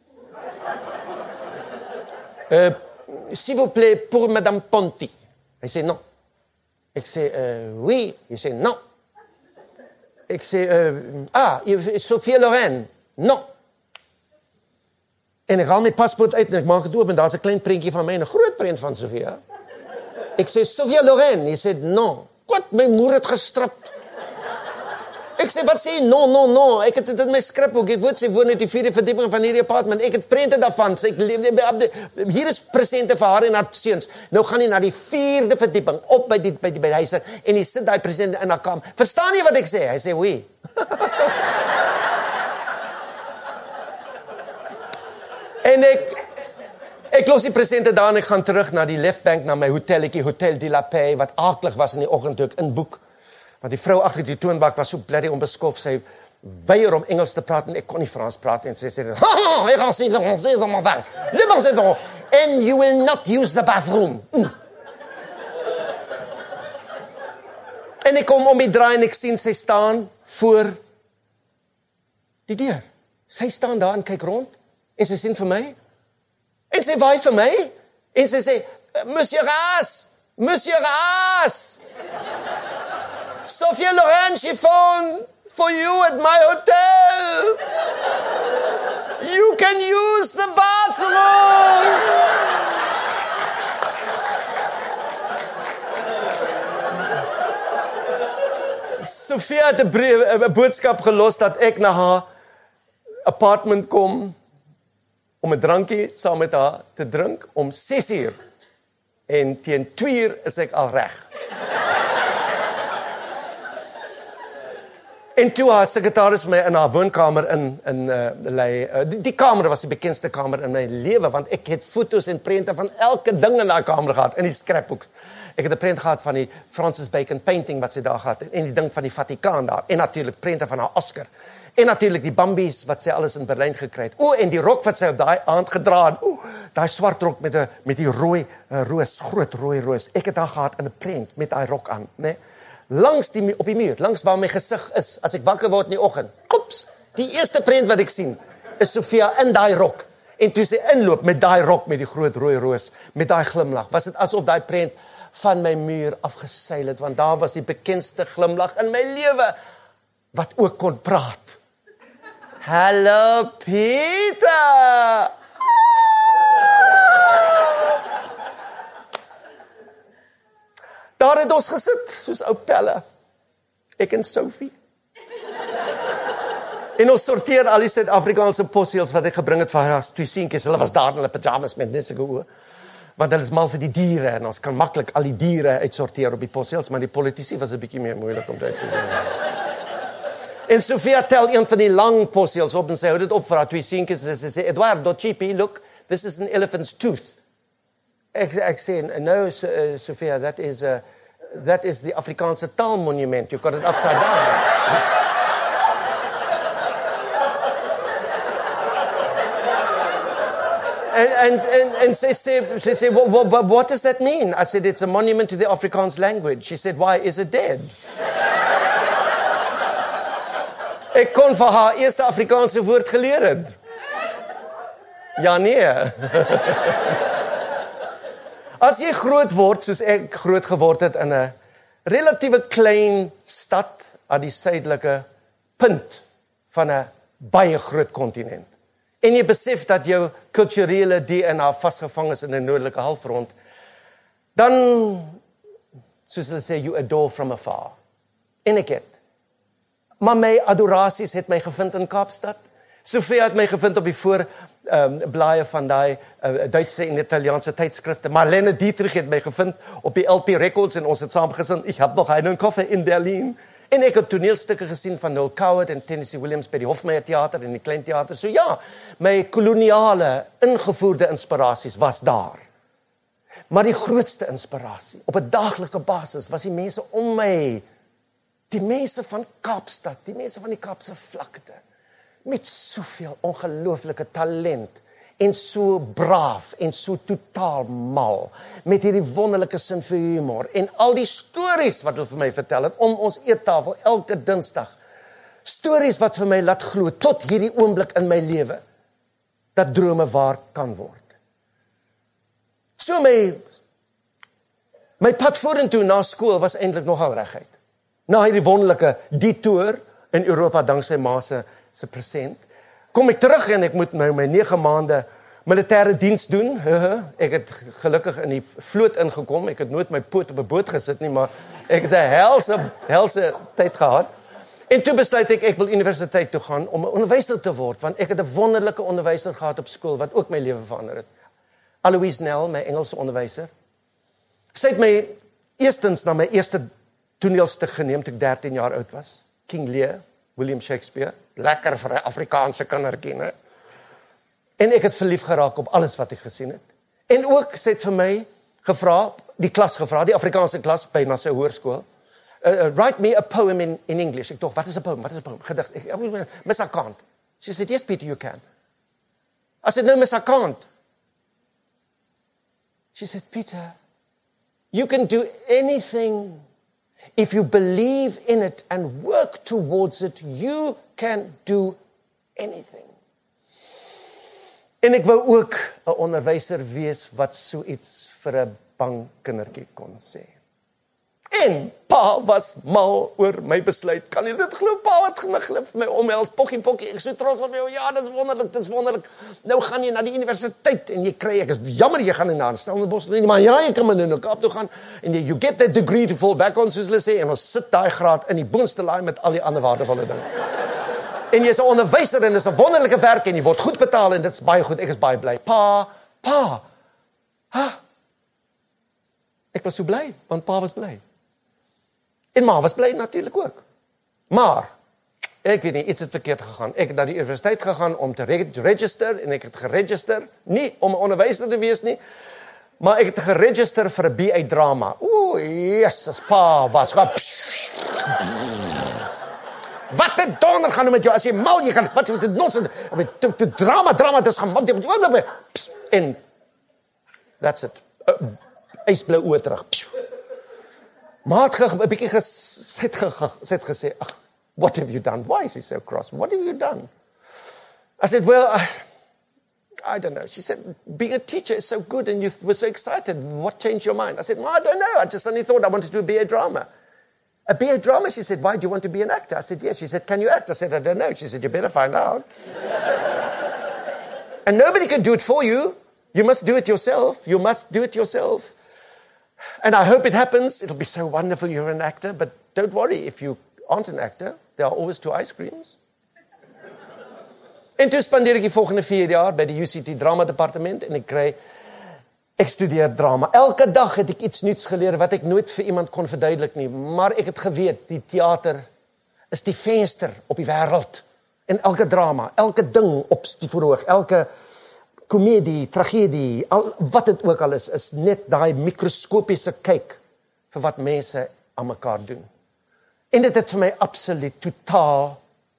Uh, s'il vous plaît, pour Madame Ponty. Hy sê non. Ek sê, uh, oui. Hy sê non. Ek sê, uh, ah, Sophia Loren. Non. En ek haal my paspoort uit en ek maak het oop en daar's 'n klein prentjie van my en 'n groot prent van Sophia. Ek sê, Sophia Loren. Hy sê, non. Wat, my moeder het gestrap. Ek sê, wat sê, non, non, non. Ek het dit in my skripboek, ek weet sy woon uit die vierde verdieping van hierdie apartment. Ek het prente daarvan. Sy, hier is presente vir haar en haar seuns. Nou gaan hy na die vierde verdieping, op by die, by die, by die huise, en hy sit daai presente in haar kamer. Verstaan jy wat ek sê? Hy sê, oui. En ek, ek los die presente daar en ek gaan terug na die left bank, na my hotelletjie, Hotel de la Paix, wat aaklig was in die oggend toe ek inboek. Want die vrou agter die toonbank was so bloody onbeskof, sy weier om Engels te praat en ek kon nie Frans praat en sy sê, ha, ek gaan sê, ek sê, ek sê, and you will not use the bathroom. Mm. En ek kom om die draai en ek sien sy staan voor die deur. Sy staan daar en kyk rond. En sy sien vir my, en sy waai vir my, en sy sê, Monsieur Raas, Monsieur Raas, Sophia Loren, she phoned for you at my hotel. You can use the bathroom. Sophia het 'n boodskap gelos dat ek na haar apartment kom, om 'n drankie saam met haar te drink om ses uur. En teen twee uur is ek al reg. En toe haar sekretaris my in haar woonkamer in in uh, lei. Uh, die, die kamer was die bekendste kamer in my lewe want ek het foto's en prente van elke ding in daai kamer gehad in die scrapbook. Ek het 'n prent gehad van die Francis Bacon painting wat sy daar gehad het, en die ding van die Vatikaan daar, en natuurlik prente van haar Oscar. En natuurlik die Bambies wat sy alles in Berlyn gekry het. O, en die rok wat sy op daai aand gedra het. O, daai swart rok met 'n met die rooi uh, roos, groot rooi roos. Ek het haar gehad in 'n prent met daai rok aan, né? Nee? Langs die op die muur, langs waar my gesig is, as ek wakker word in die oggend. Oeps, die eerste prent wat ek sien is Sofia in daai rok. En toe sy inloop met daai rok met die groot rooi roos, met daai glimlag, was dit asof daai prent van my muur afgeseil het, want daar was die bekendste glimlag in my lewe wat ook kon praat. Hallo Pieter. Daar het ons gesit, soos ou pelle. Ek en Sophie. En ons sorteer al die Suid-Afrikaanse posseels wat ek gebring het vir haar as twee seentjies. Hulle was daar in hulle pyjamas met net sulke oë. Want hulle is mal vir die diere en ons kan maklik al die diere uitsorteer op die posseels, maar die politici was 'n bietjie meer moeilik om dit te doen. En Sofia tel een van die lang posseels op en sy hou dit op vir haar twee seentjies en sy sê, Eduardo, Chippy, look, this is an elephant's tooth. Ek, ek sê, no, uh, Sofia, that is, uh, that is the Afrikaanse taalmonument. You've got it upside down. And, and, and, and she said, she said what, what, what does that mean? I said, it's a monument to the Afrikaans language. She said, why is it dead? Ek kon vir haar eerste Afrikaanse woord geleer het. Ja, nee. As jy groot word, soos ek groot geword het in 'n relatiewe klein stad aan die suidelike punt van 'n baie groot kontinent, en jy besef dat jou kulturele D N A vasgevang is in 'n noordelike halfrond, dan, soos hulle sê, you adore from afar. En ek het. Maar my adorasies het my gevind in Kaapstad. Sofia het my gevind op die voor um, blaaie van daai uh, Duitse en Italiaanse tydskrifte. Marlene Dietrich het my gevind op die L P Records en ons het saam gesin. Ek het nog einen Koffer in Berlin. En ek het toneelstukke gesien van Noel Coward en Tennessee Williams by die Hofmeyer Theater en die Klein Theater. So ja, my koloniale ingevoerde inspirasies was daar. Maar die grootste inspirasie op 'n daaglikse basis was die mense om my. Die mense van Kaapstad, die mense van die Kaapse vlakte, met soveel ongelooflike talent, en so braaf, en so totaal mal, met hierdie wonderlike sin vir humor, en al die stories wat hulle vir my vertel het, om ons eettafel elke Dinsdag, stories wat vir my laat glo, tot hierdie oomblik in my lewe, dat drome waar kan word. So my, my pad vorentoe na skool was eintlik nogal reguit. Na hierdie wonderlike detour in Europa, dankse ma se se present, kom ek terug en ek moet nou my nege maande militêre diens doen. Ek het gelukkig in die vloot ingekom, ek het nooit my poot op 'n boot gesit nie, maar ek het 'n helse, helse tyd gehad. En toe besluit ek, ek wil universiteit toe gaan om 'n onderwyser te word, want ek het 'n wonderlike onderwyser gehad op skool, wat ook my lewe verander het. Alois Nel, my Engelse onderwyser. Sy het my eerstens na my eerste toneelstuk geneem toe ek dertien jaar oud was. King Lear, William Shakespeare. Lekker vir 'n Afrikaanse kindertjie, né? En ek het verlief geraak op alles wat ek gesien het. En ook, sy het vir my gevra, die klas gevra, die Afrikaanse klas by na sy hoërskool. Uh, uh, write me a poem in, in English. Ek dink, wat is 'n poem? Wat is 'n poem? Gedig. Ek, Miss I can't. She said, yes, Peter, you can. I said, no, Miss I can't. She said, Peter, you can do anything. If you believe in it and work towards it, you can do anything. En ek wou ook 'n onderwyser wees wat so iets vir 'n bang kindertjie kon sê. En pa was mal oor my besluit. Kan jy dit glo? Pa het my glip vir my omhels, pokkie pokkie. Ek so trots op jou. Ja, dit is wonderlik, dit is wonderlik. Nou gaan jy na die universiteit en jy kry, ek is jammer jy gaan nie na Stellenbosch nie, maar ja, jy kan maar nou na Kaap toe gaan en jy, you get that degree to fall back on, soos hulle sê, en ons sit daai graad in die boonste laai met al die ander waardevolle dinge. En jy is 'n onderwyser en dit is 'n wonderlike werk en jy word goed betaal en dit is baie goed. Ek is baie bly. Pa, pa. Ha. Ek was so bly, want pa was bly. En ma was bly natuurlik ook. Maar, ek weet nie, iets het verkeerd gegaan. Ek het na die universiteit gegaan om te register, en ek het geregister, nie om 'n onderwyser te wees nie, maar ek het geregister vir 'n B A drama. Oeh, O, Jesus, pa was gaan. Wat het donder gaan met jou as jy mal jy gaan wat met nos met drama drama dis gaan want jy en that's it. Ysblou oor terug. Maar het 'n bietjie gesit het gesê, ag, what have you done? Why is he so cross? What have you done? I said, well, I, I don't know. She said, being a teacher is so good and you were so excited. What changed your mind? I said, well, I don't know. I just suddenly thought I wanted to be a drama. A B A drama? She said, why do you want to be an actor? I said, yes. She said, can you act? I said, I don't know. She said, you better find out. And nobody can do it for you. You must do it yourself. You must do it yourself. And I hope it happens. It'll be so wonderful you're an actor. But don't worry, if you aren't an actor, there are always two ice creams. En toe spandeer ek die volgende vier jaar by die U C T drama departement en ek kry, ek studeer drama. Elke dag het ek iets nuuts geleer wat ek nooit vir iemand kon verduidelik nie. Maar ek het geweet, die theater is die venster op die wêreld. En elke drama, elke ding op die verhoog, elke komedie, tragedie, al, wat het ook al is, is net daai mikroskopiese kyk vir wat mense aan mekaar doen. En dit het vir my absoluut totaal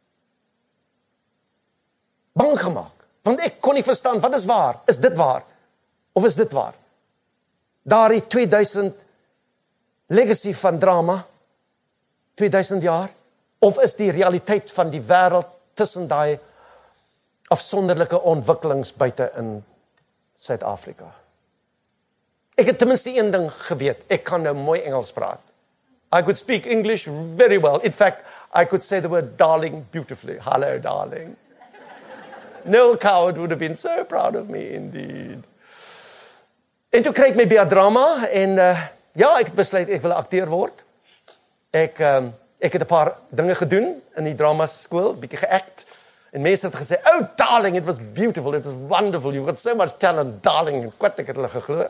bang gemaak. Want ek kon nie verstaan, wat is waar? Is dit waar? Of is dit waar? Daardie tweeduisend legacy van drama, tweeduisend jaar, of is die realiteit van die wêreld tussen daai afsonderlike ontwikkelings buite in Suid-Afrika? Ek het ten minste een ding geweet, ek kan nou mooi Engels praat. I could speak English very well. In fact, I could say the word darling beautifully. Hello, darling. Noel Coward would have been so proud of me indeed. En toe kry ek my by 'n drama en uh, ja, ek het besluit ek wil 'n akteur word. Ek um, ek het 'n paar dinge gedoen in die drama skool, bietjie geact. En mense het gesê, "Oh darling, it was beautiful, it was wonderful. You've got so much talent, darling." En kwat ek het hulle geglo.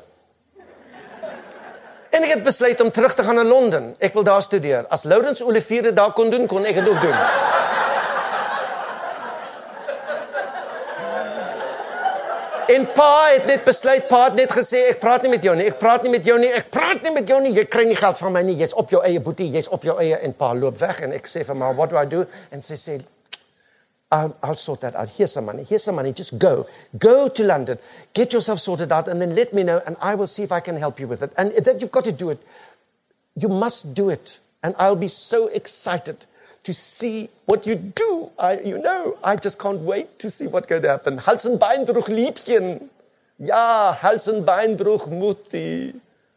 En ek het besluit om terug te gaan na Londen. Ek wil daar studeer. As Laurens Olivier dit daar kon doen, kon ek dit ook doen. En pa het net besluit, pa het net gesê, ek praat nie met jou nie, ek praat nie met jou nie, ek praat nie met jou nie, jy kry nie geld van my nie, jy's op jou eie boetie, jy's op jou eie, en pa loop weg, en ek sê vir my, what do I do? En sy sê, I'll, I'll sort that out, here's some money, here's some money, just go, go to London, get yourself sorted out, and then let me know, and I will see if I can help you with it, and that you've got to do it, you must do it, and I'll be so excited to see what you do. I, you know, I just can't wait to see what's going to happen. Hals- en Beinbruch, liebchen. Ja, Hals- en Beinbruch, Mutti.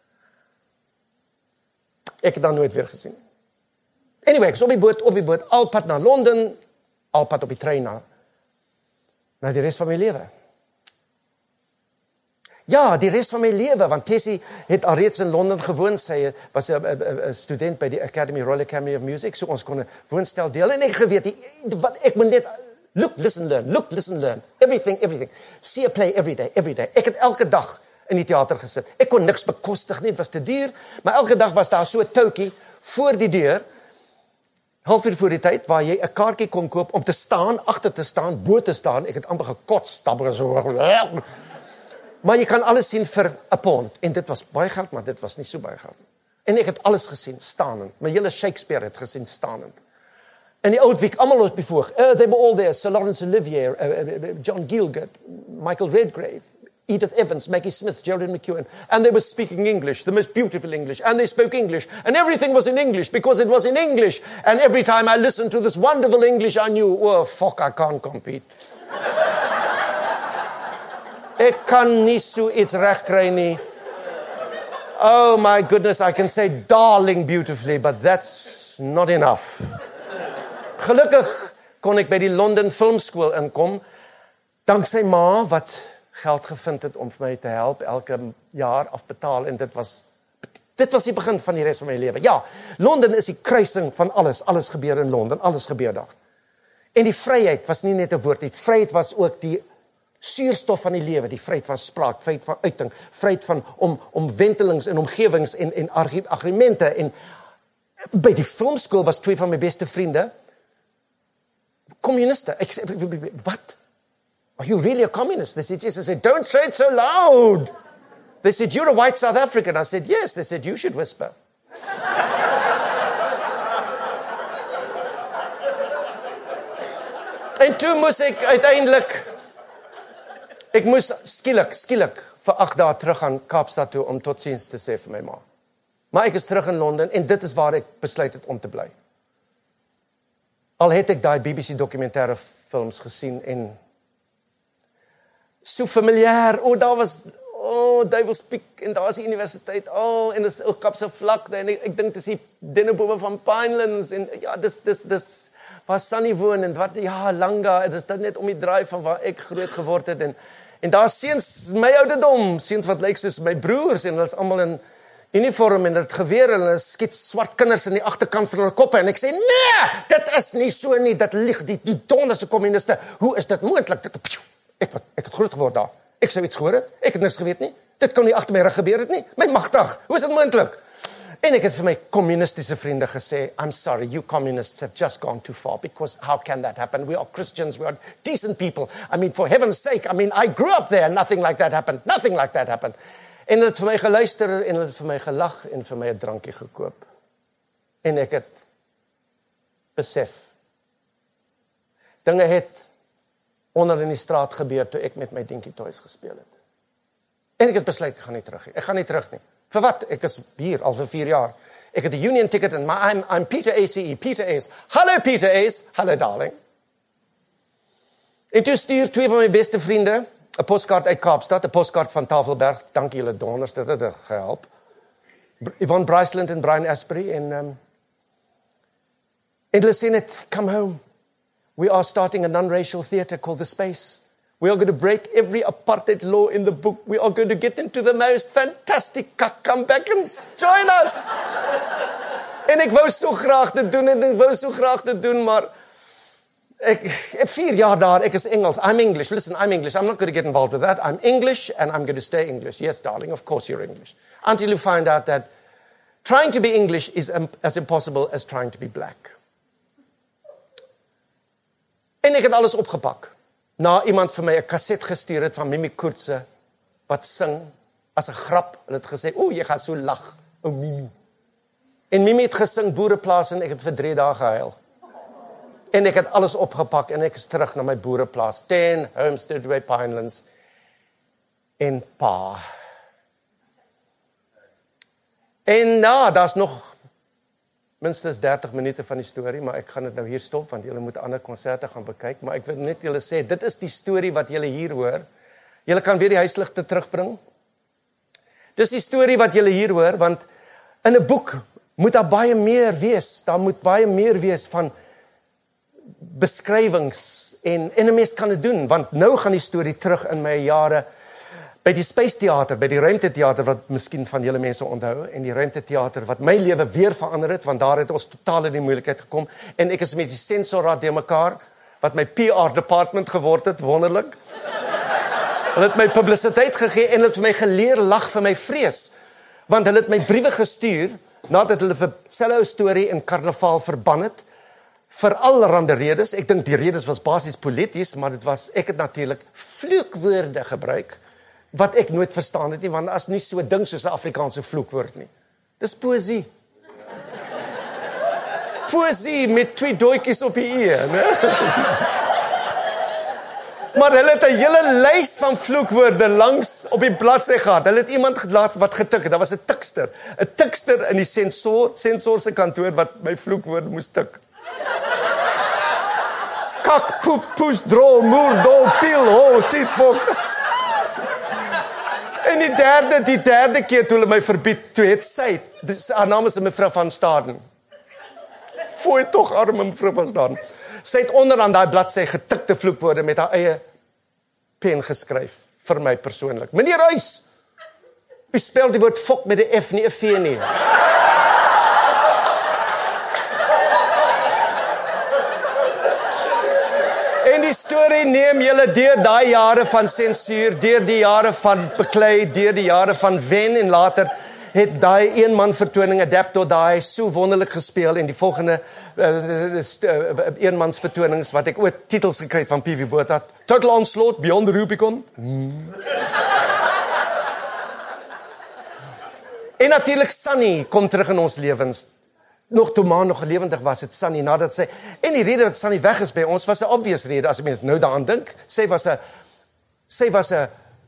Ek het dan nooit weer gesien. Anyway, ek is op die boot, op die boot, alpad na Londen, alpad op die trein na, na die rest van my lewe. Ja, die rest van my lewe, want Tessie het al reeds in Londen gewoon, sy was 'n student by die Academy, Royal Academy of Music, so ons kon 'n woonstel deel, en ek geweet, die, wat ek moet net, look, listen, learn, look, listen, learn, everything, everything, see a play every day, every day, ek het elke dag in die theater gesit, ek kon niks bekostig nie, het was te duur, maar elke dag was daar so 'n touwtjie voor die deur, halfuur voor die tyd, waar jy 'n kaartjie kon koop, om te staan, agter te staan, bo te staan, ek het amper gekots, stamper en so, maar jy kan alles sien vir 'n pond. En dit was baie geld, maar dit was nie so baie geld. En ek het alles gesien, staanend. My hele Shakespeare het gesien, staanend. En die oud wiek, allemaal op die voorg. Uh, they were all there. Sir Laurence Olivier, uh, uh, John Gielgud, Michael Redgrave, Edith Evans, Maggie Smith, Geraldine McEwen. And they were speaking English, the most beautiful English. And they spoke English. And everything was in English, because it was in English. And every time I listened to this wonderful English, I knew, oh, fuck, I can't compete. Ek kan nie so iets reg kry nie. Oh my goodness, I can say darling beautifully, but that's not enough. Gelukkig kon ek by die London Filmskool inkom, danksy ma wat geld gevind het om vir my te help, elke jaar afbetaal, en dit was, dit was die begin van die rest van my lewe. Ja, Londen is die kruising van alles, alles gebeur in Londen, alles gebeur daar. En die vryheid was nie net 'n woord nie, vryheid was ook die suurstof van die lewe, die vryheid van spraak, vryheid van uiting, vryheid van om, omwentelings en omgewings en, en argumente, en by die filmskool was twee van my beste vriende, communiste. Ek sê, wat? Are you really a communist? They said, yes. I said, don't say it so loud. They said, "You're a white South African." I said, "Yes." They said, "You should whisper." En toe moes ek uiteindelik, ek moes skielik, skielik vir agt dae terug gaan Kaapstad toe om totsiens te sê vir my ma. Maar ek is terug in Londen en dit is waar ek besluit het om te bly. Al het ek daai B B C dokumentêre films gesien en so familier, o, oh, daar was, o, oh, Duivels Piek en daar is die universiteit, o, oh, en dis ook Kapse vlakte en ek, ek dink dis die dennebome van Pinelands en ja, dis, dis, dis, waar Sunny woon en wat, ja, Langa, dit is dit net om die draai van waar ek groot geword het en, en daar is seuns, my ouderdom, seuns wat lyk soos my broers en hulle is allemaal in uniform en het geweer en hulle skiet swart kinders in die agterkant van hulle koppe en ek sê, nee, dit is nie so nie, dit lieg, die, die donderse kommuniste, hoe is dit moontlik? Dit, ek, wat, ek het groot geword daar, ek sou iets gehoor het, ek het niks geweet nie, dit kon nie agter my rug gebeur het nie, my magtig, hoe is dit moontlik? En ek het vir my communistiese vriende gesê, I'm sorry, you communists have just gone too far, because how can that happen? We are Christians, we are decent people. I mean, for heaven's sake, I mean, I grew up there, nothing like that happened, nothing like that happened. En hulle het vir my geluister, en hulle het vir my gelag, en vir my 'n drankie gekoop. En ek het besef, dinge het onder in die straat gebeur, toe ek met my Dinky Toys gespeel het. En ek het besluit, ek gaan nie terug nie, ek gaan nie terug nie. Vir wat? Ek is hier al vir vier jaar. Ek het 'n union ticket en my, I'm, I'm Peter A C E, Peter Ace. Hallo Peter Ace, hallo darling. En toe stuur twee van my beste vriende 'n postkaart uit Kaapstad, 'n postkaart van Tafelberg. Dankie julle donders, dit het gehelp. Yvonne Bryceland en Brian Asprey en um, en hulle sê net, come home. We are starting a non-racial theatre called The Space. We are going to break every apartheid law in the book. We are going to get into the most fantastic kak. Come back and join us. En ek wou so graag dit doen, en ek wou so graag dit doen, maar ek, ek vier jaar daar, ek is Engels. I'm English. Listen, I'm English. I'm not going to get involved with that. I'm English, and I'm going to stay English. Yes, darling, of course you're English. Until you find out that trying to be English is um, as impossible as trying to be black. En ek het alles opgepak. Na iemand vir my 'n kaset gestuur het van Mimi Koortse, wat sing, as 'n grap, en het gesê, o, jy gaan so lag, o Mimi. En Mimi het gesing Boereplaas, en ek het vir drie dae gehuil. En ek het alles opgepak, en ek is terug na my boereplaas, ten Homestead Way Pinelands, en pa. En nou, daar's nog minstens dertig minute van die storie, maar ek gaan dit nou hier stop, want julle moet ander konserte gaan bekyk, maar ek wil net julle sê, dit is die storie wat julle hier hoor. Julle kan weer die huisligte terugbring. Dis die storie wat julle hier hoor, want in 'n boek moet daar baie meer wees, daar moet baie meer wees van beskrywings, en, en 'n mens kan dit doen, want nou gaan die storie terug in my jare, by die Space Theater, by die Ruimtetheater, wat miskien van julle mense onthou, en die Ruimtetheater, wat my lewe weer verander het, want daar het ons totaal in die moeilikheid gekom, en ek is met die sensorraad deur mekaar, wat my P R department geword het, wonderlik. Hulle het my publisiteit gegee, en hulle het vir my geleer lag vir my vrees, want hulle het my briewe gestuur, nadat hulle vir selfe storie in Karnaval verban het, vir allerhande redes. Ek dink die redes was basies polities, maar dit was, ek het natuurlik vloekwoorde gebruik, wat ek nooit verstaan het nie, want as nie so ding soos 'n Afrikaanse vloekwoord nie. Dis poesie. Poesie met twee doetjies op die e, né? Maar hulle het 'n hele lys van vloekwoorde langs op die bladsy gehad. Hulle het iemand gelaat wat getik het. Daar was 'n tikster. 'n Tikster in die sensor, sensor se kantoor wat my vloekwoorde moes tik. Kak, poep, poes, dro, moer, dol, piel, ho, tit, fok. En die derde, die derde keer toe hulle my verbied, toe het sy, dis, haar naam is mevrou van Staden. Fooi toch, arme mevrou van Staden. Sy het onderaan daai bladsy getikte vloekwoorde met haar eie pen geskryf, vir my persoonlik. Meneer Huys, u spel die woord fok met 'n F nie 'n V nie. En die storie neem julle deur daai jare van sensuur, deur die jare van beklei, deur die jare van wen, en later het daai een man vertoning Adapt or Die so wonderlik gespeel, en die volgende uh, uh, eenmans vertonings wat ek ooit titels gekry het van P V Botha, Total Onslaught, Beyond the Rubicon. Hmm. natuurlik Sunny kom terug in ons lewens. Nog toe ma nog lewendig was, het Sunny nadat sy, en die rede dat Sunny weg is by ons, was 'n obvious rede, as mens nou daaraan dink. Sy was 'n, sy was 'n,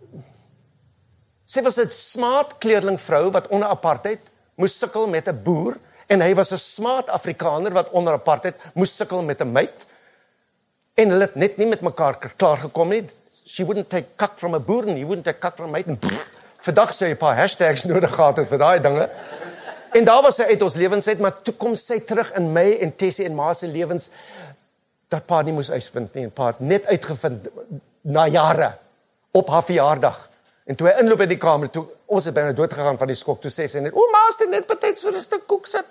sy was 'n smart kleerling vrou, wat onder apartheid moes sukkel met 'n boer, en hy was 'n smart Afrikaner, wat onder apartheid moes sukkel met 'n meid, en hulle het net nie met mekaar klaar gekom nie. She wouldn't take kak from a boer, and he wouldn't take kak from a meid, en pff, vandag sou jy 'n paar hashtags nodig gehad het vir daai dinge. En daar was sy uit ons lewens uit, maar toe kom sy terug in my en Tessie en ma se lewens, dat pa nie moes uitvind nie, en pa het net uitgevind, na jare, op haar verjaardag. En toe hy inloop in die kamer, toe, ons het bijna dood gegaan van die skok, toe sê sy net, o, ma, is dit net betyds vir 'n stuk koek sit?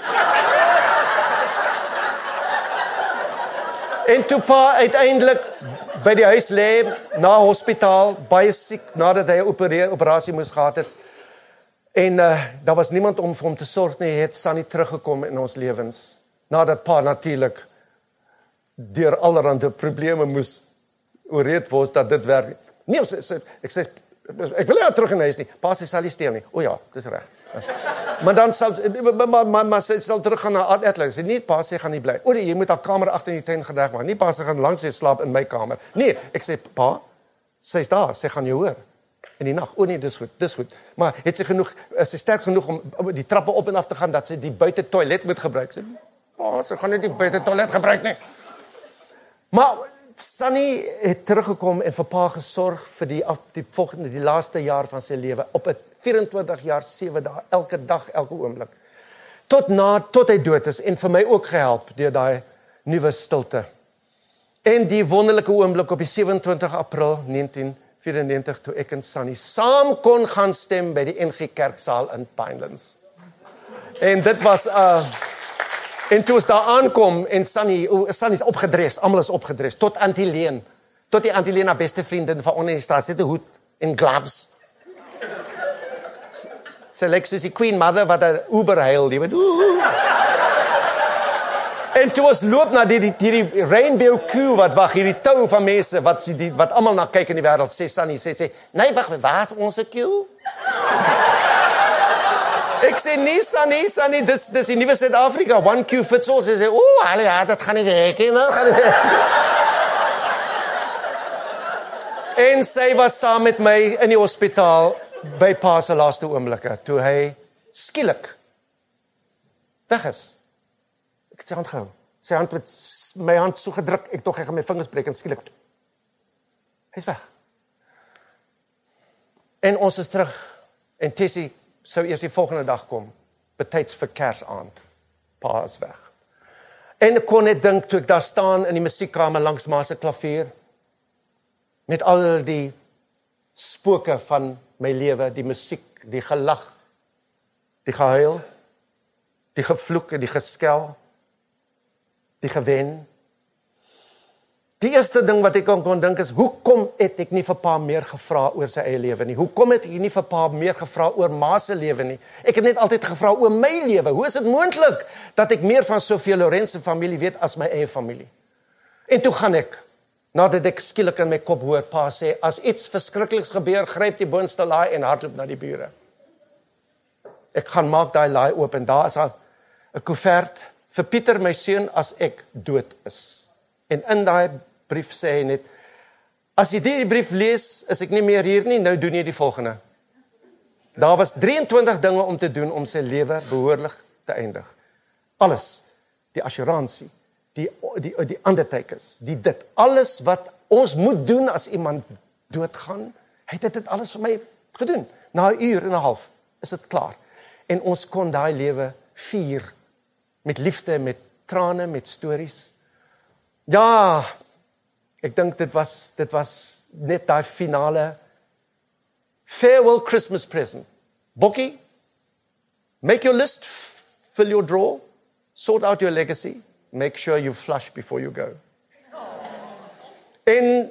En toe pa uiteindelik by die huis lê, na hospitaal, baie siek, nadat hy 'n opera- operasie moes gehad het, en uh, daar was niemand om vir hom te sorg nie, het Sunny teruggekom in ons lewens, nadat pa natuurlik deur allerhande probleme moes oorreed word dat dit werk. Nee, ek sê, ek sê, ek wil nie terug in huis nie, pa sê, sal nie steel nie, o ja, dis reg. Maar dan sal, maar, maar, maar sy sal terug gaan na Art Atlas, nie, pa sê, gaan nie bly, o nee, jy moet haar kamer agter in die tuin gedek maak, nie, pa sê, gaan langs sy slaap in my kamer, nee, ek sê, pa, sy is daar, sy gaan jou hoor, in die nag, o nee, dis goed, dis goed, maar het sy genoeg, is sy sterk genoeg om die trappe op en af te gaan, dat sy die buite toilet moet gebruik, sy, pa, sy gaan nie die buite toilet gebruik nie, maar, Sunny het teruggekom en vir pa gesorg vir die, af, die volgende, die laaste jaar van sy lewe, op het vyf-en-twintig jaar, sewe dae, elke dag, elke oomblik, tot na, tot hy dood is, en vir my ook gehelp, deur daai nuwe stilte. En die wonderlike oomblik op die sewe-en-twintig April negentien vyf-en-negentig, toe ek en Sunny saam kon gaan stem by die N G Kerksaal in Pinelands. En dit was, uh, en toe ons daar aankom, en Sunny, Sunny is opgedres, almal is opgedres, tot Antileen, tot die Antileen, haar beste vriendin van onder die straat, sy het 'n hoed en gloves. Sy lyk soos die Queen Mother, wat 'n Uber hail, die wat, oeh. En toe ons loop na die, die, die rainbow queue, wat wag, hierdie tou van mense, wat, die, wat almal na kyk in die wêreld, sê Sunny, sê, sê, nee, wag, waar is ons queue? Ek sê, nee, Sunny, Sunny, dis, dis die nuwe Suid-Afrika, one queue fits all, sy sê, oeh, hulle, ja, dat gaan nie werk, en dan gaan nie werk. En sy was saam met my in die hospitaal, by pa se laaste oomblikke, toe hy skielik weg is. Ek het sy hand gehou. Sy hand met my hand so gedruk, ek tog, ek gaan my vingers breek en skielik. Hy is weg. En ons is terug. En Tessie sou eers die volgende dag kom, betyds vir Kersaand. Pa is weg. En ek kon net dink, toe ek daar staan in die musiekkamer langs ma se klavier, met al die spooke van my lewe, die musiek, die gelag, die gehuil, die gevloek en die geskel, die gewen. Die eerste ding wat ek kon, kon dink is, hoekom het ek nie vir pa meer gevra oor sy eie lewe nie? Hoekom het ek nie vir pa meer gevra oor ma se lewe nie? Ek het net altyd gevra oor my lewe. Hoe is dit moontlik dat ek meer van Sofia Lorenz se familie weet as my eie familie? En toe gaan ek, nadat ek skielik in my kop hoor, pa sê, as iets verskrikliks gebeur, gryp die boonste laai en hardloop na die bure. Ek gaan maak daai laai oop en daar is al 'n koevert vir Pieter, my seun, as ek dood is. En in daai brief sê hy net, as jy die brief lees, is ek nie meer hier nie, nou doen jy die volgende. Daar was drieëntwintig dinge om te doen om sy lewe behoorlik te eindig. Alles, die assuransie, die, die, die undertakers, die dit, alles wat ons moet doen as iemand doodgaan, hy het dit alles vir my gedoen. Na 'n uur en 'n half is dit klaar. En ons kon daai lewe vier, met liefde, met trane, met stories. Ja, ek dink dit was, dit was net daai finale farewell Christmas present. Bokkie, make your list, fill your drawer, sort out your legacy, make sure you flush before you go. En,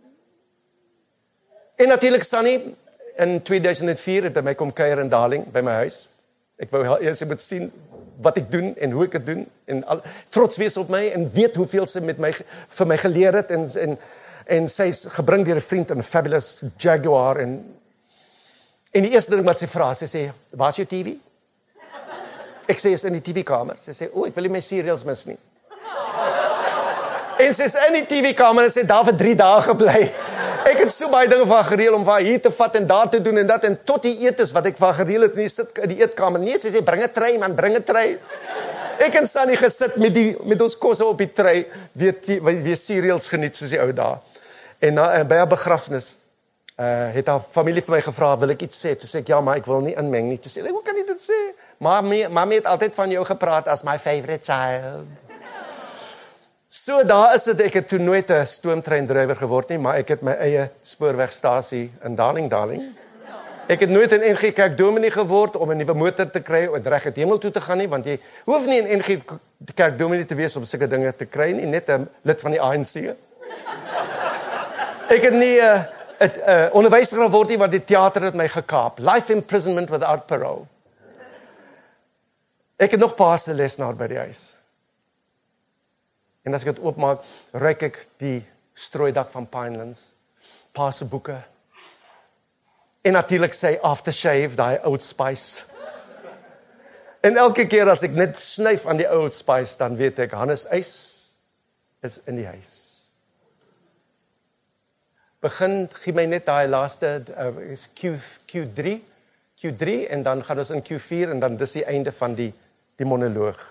en natuurlijk Sunny, in tweeduisend vier het hy my kom kuier in Darling, by my huis. Ek wou eers moet sien wat ek doen en hoe ek het doen, en al, trots wees op my, en weet hoeveel sy met my, vir my geleer het, en, en, en sy is gebring deur 'n vriend in 'n fabulous Jaguar, en, En die eerste ding wat sy vra, sy sê, waar is jou T V? Ek sê, is in die T V-kamer. Sy sê, o, ek wil nie my serials mis nie. En sy is in die T V-kamer en sy het daar vir drie dae gebly. Ek het so baie dinge van gereël om vir haar hier te vat en daar te doen en dat, en tot die eetes wat ek van gereël het, en die sit in die eetkamer. Nee, sy sê, bring 'n tray man, bring 'n tray. Ek en Sunny gesit met die met ons kosse op die tray, weet weer cereals geniet soos die ou dae. En na, by haar begrafnis uh, het haar familie vir my gevra, wil ek iets sê? Toe sê ek, ja, maar ek wil nie inmeng nie. Toe sê ek, hoe kan jy dit sê? Mami, mami het altyd van jou gepraat as my favorite child. So daar is dit, ek het toe nooit 'n stoomtreindrywer geword nie, maar ek het my eie spoorwegstasie in Darling Darling. Ek het nooit 'n N G Kerk dominee geword om 'n nuwe motor te kry en reg het hemel toe te gaan nie, want jy hoef nie 'n N G Kerk dominee te wees om sulke dinge te kry nie, net 'n lid van die A N C. Ek het nie 'n uh, uh, onderwyser geword nie, want die teater het my gekaap. Life imprisonment without parole. Ek het nog paaste lesenaar by die huis. En as ek dit oopmaak, ruik ek die strooidak van Pinelands, pa se boeke. En natuurlik sy aftershave, daai Old Spice. En elke keer as ek net snuif aan die Old Spice, dan weet ek, Hannes Eis is in die huis. Begin, gee my net daai laaste, uh, is Q, Q3, Q3, en dan gaan ons in Q vier, en dan dis die einde van die, die monoloog.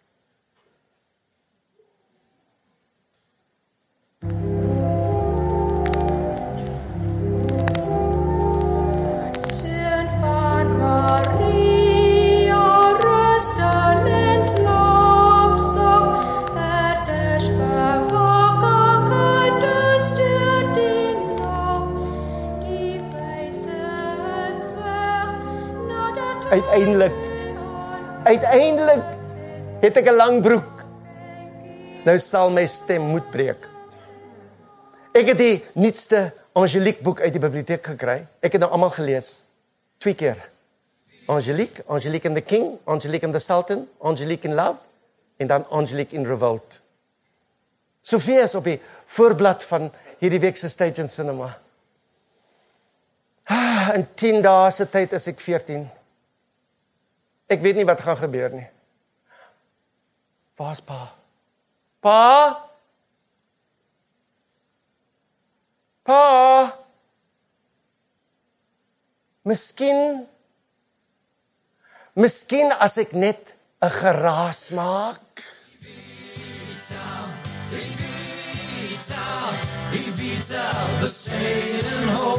Uiteindelik, uiteindelik het ek 'n lang broek. Nou sal my stem moet breek. Ek het die nuutste Angelique boek uit die biblioteek gekry. Ek het nou almal gelees. Twee keer. Angelique, Angelique and the King, Angelique and the Sultan, Angelique in Love, en dan Angelique in Revolt. Sofie is op die voorblad van hierdie week se Stage and Cinema. Ah, in tien dae se tyd is ek veertien. Ek weet nie wat gaan gebeur nie. Waar's pa? Pa? Pa? Miskien, miskien as ek net 'n geraas maak. Evita, Evita, Evita, beseiden hout.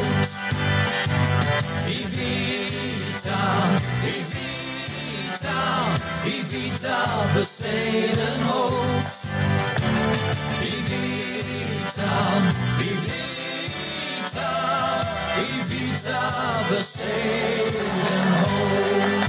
Evita, Evita, Evita, beseiden hout. Evita, Evita, Evita, beseiden hout.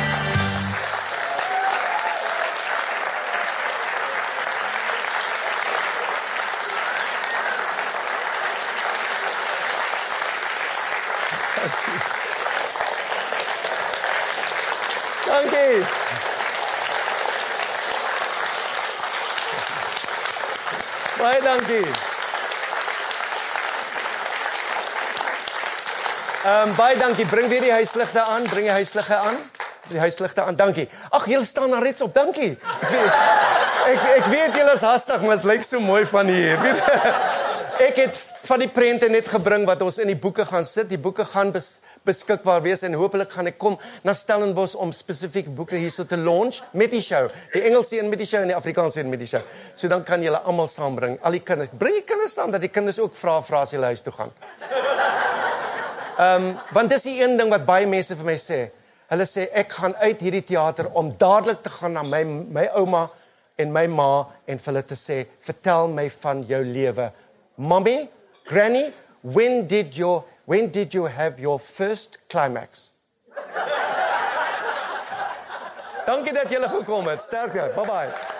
Dankie. Baie dankie. Ehm um, baie dankie. Bring weer die huisligte aan, bring die huisligte aan. Die huisligte aan. Dankie. Ag, julle staan daar reeds op. Dankie. Ek weet, ek, ek weet julle is hastig, maar dit lyk so mooi van hier. Ek het van die prente net gebring wat ons in die boeke gaan sit. Die boeke gaan bes, beskikbaar wees en hopelik gaan ek kom na Stellenbosch om spesifiek boeke hierso te launch met die show. Die Engelse een met die show en die Afrikaanse een met die show. So dan kan julle almal saambring, al die kinders. Bring die kinders saam dat die kinders ook vra vra as hulle huis toe gaan. Ehm um, want dis die een ding wat baie mense vir my sê. Hulle sê ek gaan uit hierdie teater om dadelik te gaan na my my ouma en my ma en vir hulle te sê, vertel my van jou lewe. Mommy, Granny, when did your when did you have your first climax? Dankie dat julle gekom het. Sterkte. Bye bye.